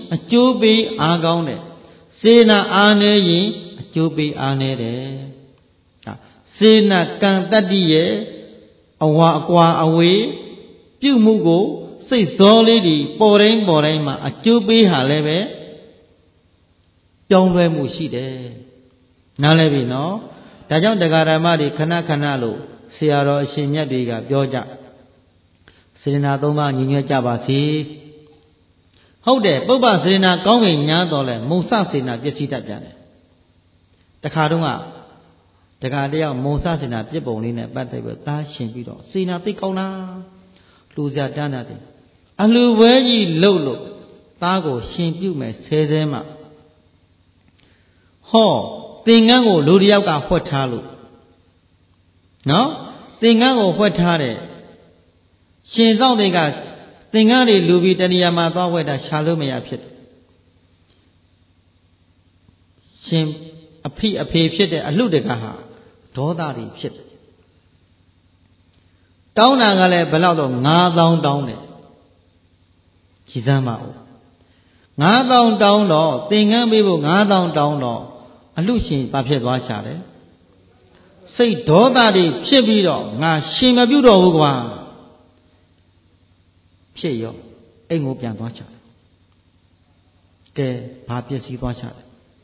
အကျိုးပေးအားကောင်းတယ်စေနာအားနည်းရင်အကျိုးပေးအားနည်းတယ်စေနာကံတတ္တိရဲ့အဝါအကွာအဝေးပြုမှုကိုစိတ်ဇောလေးတွေပေါ်တိုင်းမှာအကျိုးပေးဟာလည်းပဲပြောင်းလဲမှုရှိတယ်နားလဲပြီနော်ဒါကြောင့်တရားဓမ္မတွေခဏခဏလို့ဆရာတော်အရှင်မြတ်တွေကပြောကြစေတနာ၃ပါးညီညွတ်ကြပါစေဟုတ်တယ်ပုပ္ပစေတနာကောင်းကင်ညာတော်လဲမုံစစေတနာပျက်စီးတတ်ပြန်တယ်တခါတုန်းကတခါတယောက်မုံစစေတနာပြစ်ပုံလေးနဲ့ပတ်သက်ပြီးသားရှင်ပြီးတော့စေတနာသိကောင်းလားလှူကြတန်းတာတယ်အလှူဝဲကြီးလှုပ်လို့သားကိုရှင်ပြုမယ်ဆဲမှဟောသင်္ကန်းကိုလူတယောက်ကဖွက်ထားလို့နော်သင်္ကန်းကိုဖွက်ထားတယ်ရှင်စောင့်တွေကသင်္ကန်းတွေလူပြီးတဏှာမှာသွားဝဲတာရှာလို့မရဖြစ်တယ်ရှင်အဖေဖြစ်တဲ့အလှတကဟာဒေါသတွေဖြစ်တယ်တောင်းတာကလည်းဘယ်လောက်တော့9000တောင်းတယ်ကြီးစမ်းပါဦး9000တောင်းတော့သင်္ကန်းပေးဖို့9000တောင်းတော့အလှရှင်ဘာဖြစ်သွားရှာတယ်စိတ်ဒေါသတွေဖြစ်ပြီးတော့ငါရှင်မပြုတော့ဘူးကွာဖြစ်ရောအိမ်ကိုပြန်သွားချတယ်ကဲဘာပစ္စည်းသွားချတယ်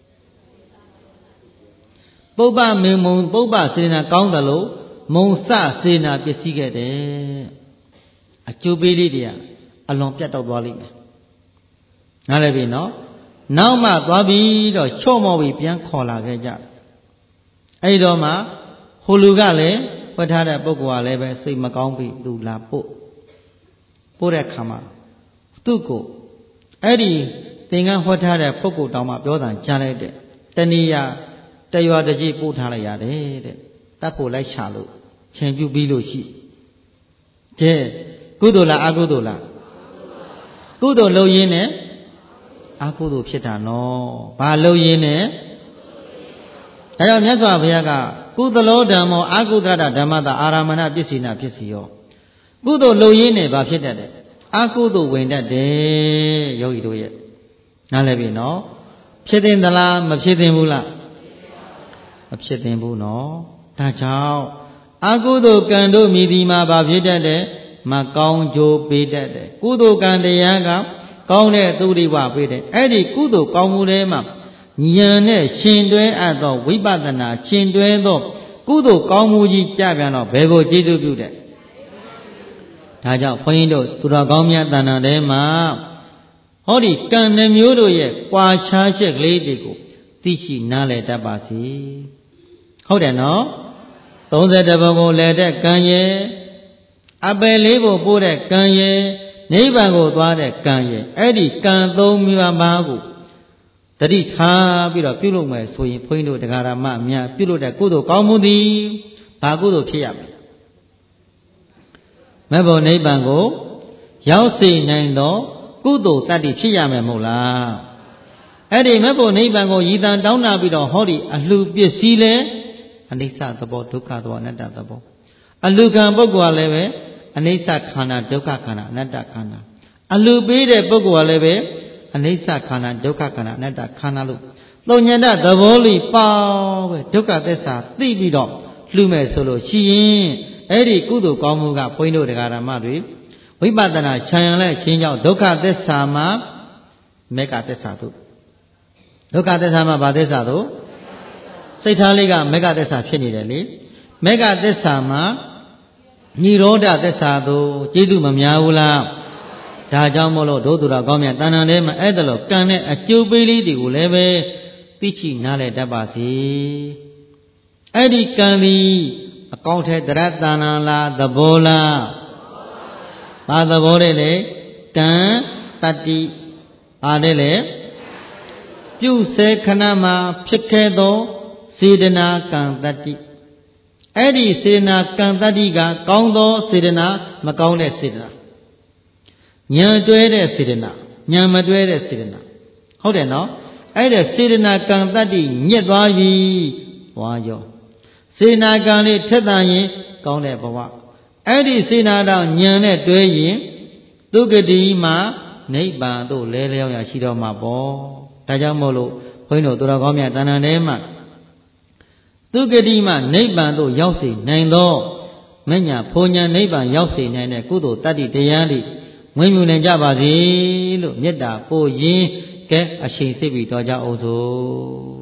ပုပ္ပမင်မုံပုပ္ပစေနာကောင်းတယ်လို့မုံစစေနာပစ္စည်းခဲ့တယ်အကျိုးပေးလေးတွေကအလွန်ပြတ်တော့သွားလိမ့်မယ်နားလည်ပြီနော်နောက်မှသွားပြီးတော့ချော့မော့ပြီးပြန်ခေါ်လာခဲ့ကြအဲ့တော့မှဟိုလူကလည်းဖွက်ထားတဲ့ပုဂ္ဂိုလ်ကလည်းပဲစိတ်မကောင်းပြီသူလာပို့တဲ့ခါမှာသူ့ကိုအဲ့ဒီသင်္ကန်းဖွက်ထားတဲ့ပုဂ္ဂိုလ်တောင်မှပြောတာကြားလိုက်တဲ့တဏှာတရွာတကြီးပို့ထားလိုက်ရတယ်တဲ့တတ်ဖို့လိုက်ရှာလို့ခြံပြုပြီးလို့ရှိတဲ့ကုသိုလ်လားအကုသိုလ်လားကုသိုလ်လုပ်ရင်းနဲ့အကုသိုလ်ဖြစ်တာနော်ဘာလုပ်ရင်းနဲ့ဒါကြောင့်မြတ်စွာဘုရားကကုသလောဓမ္မောအကုသရဓမ္မတာအာရမဏပစ္စိနာဖြစ်စီရောကုသိုလ်လုပ်ရင်းနဲ့ဘာဖြစ်တတ်တယ်အကုသိုလ်ဝင်တတ်တယ်ယောဂီတို့ရဲ့နားလည်ပြီနော်ဖြစ်တင်သလားမဖြစ်တင်ဘူးလားမဖြစ်တင်ဘူးနော်ဒါကြောင့်အကုသိုလ်ကံတို့မိဒီမှာဘာဖြစ်တတ်တယ်မကောင်းကျိုးပေးတတ်တယ်ကုသိုလ်ကံတရားကကောင်းတဲ့သူရိဝပေးတယ်အဲ့ဒီကုသိုလ်ကောင်းမှုတွေမှာဉာဏ်နဲ့ရှင်တွဲအပ်သောဝိပဿနာရှင်တွဲသောကုသိုလ်ကောင်းမှုကြီးကြပြန်တော့ဘယ်ကိုကျေးဇူးပြုတဲ့ဒါကြောင့်ဘုန်းကြီးတို့သူတော်ကောင်းများတဏ္ဍာထဲမှာဟောဒီကံနှမျိုးတို့ရဲ့ကွာခြားချက်ကလေးတွေကိုသိရှိနားလည်တတ်ပါစေဟုတ်တယ်နော်32ဘုံကိုလဲတဲ့ကံရဲ့အပယ်လေးကိုပို့တဲ့ကံရဲ့နိဗ္ဗာန်ကိုသွားတဲ့ကံရဲ့အဲ့ဒီကံ3မျိုးပါးကိုတတိထားပြီးတော့ပြုလုပ်မယ်ဆိုရင်ဘုန်းကြီးတို့တရားဓမ္မများပြုလုပ်တဲ့ကုသိုလ်ကောင်းမှုသည်ဘာကုသိုလ်ဖြစ်ရမလဲမဲ့ဘုံနိဗ္ဗာန်ကိုရောက်စေနိုင်သောကုသိုလ်တတ္တိဖြစ်ရမယ်မဟုတ်လားအဲ့ဒီမဲ့ဘုံနိဗ္ဗာန်ကိုရည်တန်တောင်းနာပြီးတော့ဟောဒီအလှပစ္စည်းလဲအနိစ္စသဘောဒုက္ခသဘောအနတ္တသဘောအလှခံပုဂ္ဂိုလ်ကလည်းပဲအနိစ္စခန္ဓာဒုက္ခခန္ဓာအနတ္တခန္ဓာအလှပေးတဲ့ပုဂ္ဂိုလ်ကလည်းပဲအနိစ္စခန္ဓာဒုက္ခခန္ဓာအနတ္တခန္ဓာလို့သုံးညတသဘောလေးပေါ့ပဲဒုက္ခသစ္စာသိပြီးတော့လှူမဲ့ဆိုလို့ရှိရင်အဲ့ဒီကုသိုလ်ကောင်းမှုကဘုန်းကြီးတို့တရားဓမ္မတွေဝိပဿနာခြံရံလက်ချင်းကြောင့်ဒုက္ခသစ္စာမှာမေဃသစ္စာတို့ဒုက္ခသစ္စာမှာဘာသစ္စာတို့စိတ်ထားလေးကမေဃသစ္စာဖြစ်နေတယ်လေမေဃသစ္စာမှာនិရောဓသစ္စာတို့ကျေးဇူးမများဘူးလားဒါကြောင့်မို့လို့ဒုသူတော်ကောင်းမြတ်တဏ္ဍာထဲမှာအဲ့ဒါလို့ကံနဲ့အကျိုးပေးလေးတွေကိုလည်းပဲသိချိနားလည်တတ်ပါစေအဲ့ဒီကံသည်အကောင့်ထဲတရတ္တနာလားသဘောလားဘာသဘောလဲလေကံတတ္တိအားတဲ့လေပြုစေခဏမှာဖြစ်ခဲ့သောစေတနာကံတတ္တိအဲ့ဒီစေတနာကံတတ္တိကကောင်းသောစေတနာမကောင်းတဲ့စေတနာဉာဏ်တွဲတဲ့စေတနာဉာဏ်မတွဲတဲ့စေတနာဟုတ်တယ်နော်အဲ့ဒါစေတနာကံတတ္တိညက်သွားပြီဘွားရောစေတနာကံလေးထက်တန်ရင်ကောင်းတဲ့ဘဝအဲ့ဒီစေတနာတော့ဉာဏ်နဲ့တွဲရင်ဒုက္ခတိမှာနိဗ္ဗာန်သို့လဲလျောက်ရရှိတော်မှာပေါ့ဒါကြောင့်မို့လို့ဘုန်းကြီးတို့သူတော်ကောင်းများတဏ္ဍာထဲမှာသူဂတိမှနိဗ္ဗာန်သို့ရောက်စေနိုင်သောမညာဖုန်ညာနိဗ္ဗာန်ရောက်စေနိုင်တဲ့ကုသိုလ်တတ္တိတရားတွေမွေးမြူနိုင်ကြပါစေလို့မေတ္တာပို့ရင်းကဲအရှိန်စစ်ပြီးတော်ကြအောင်စို့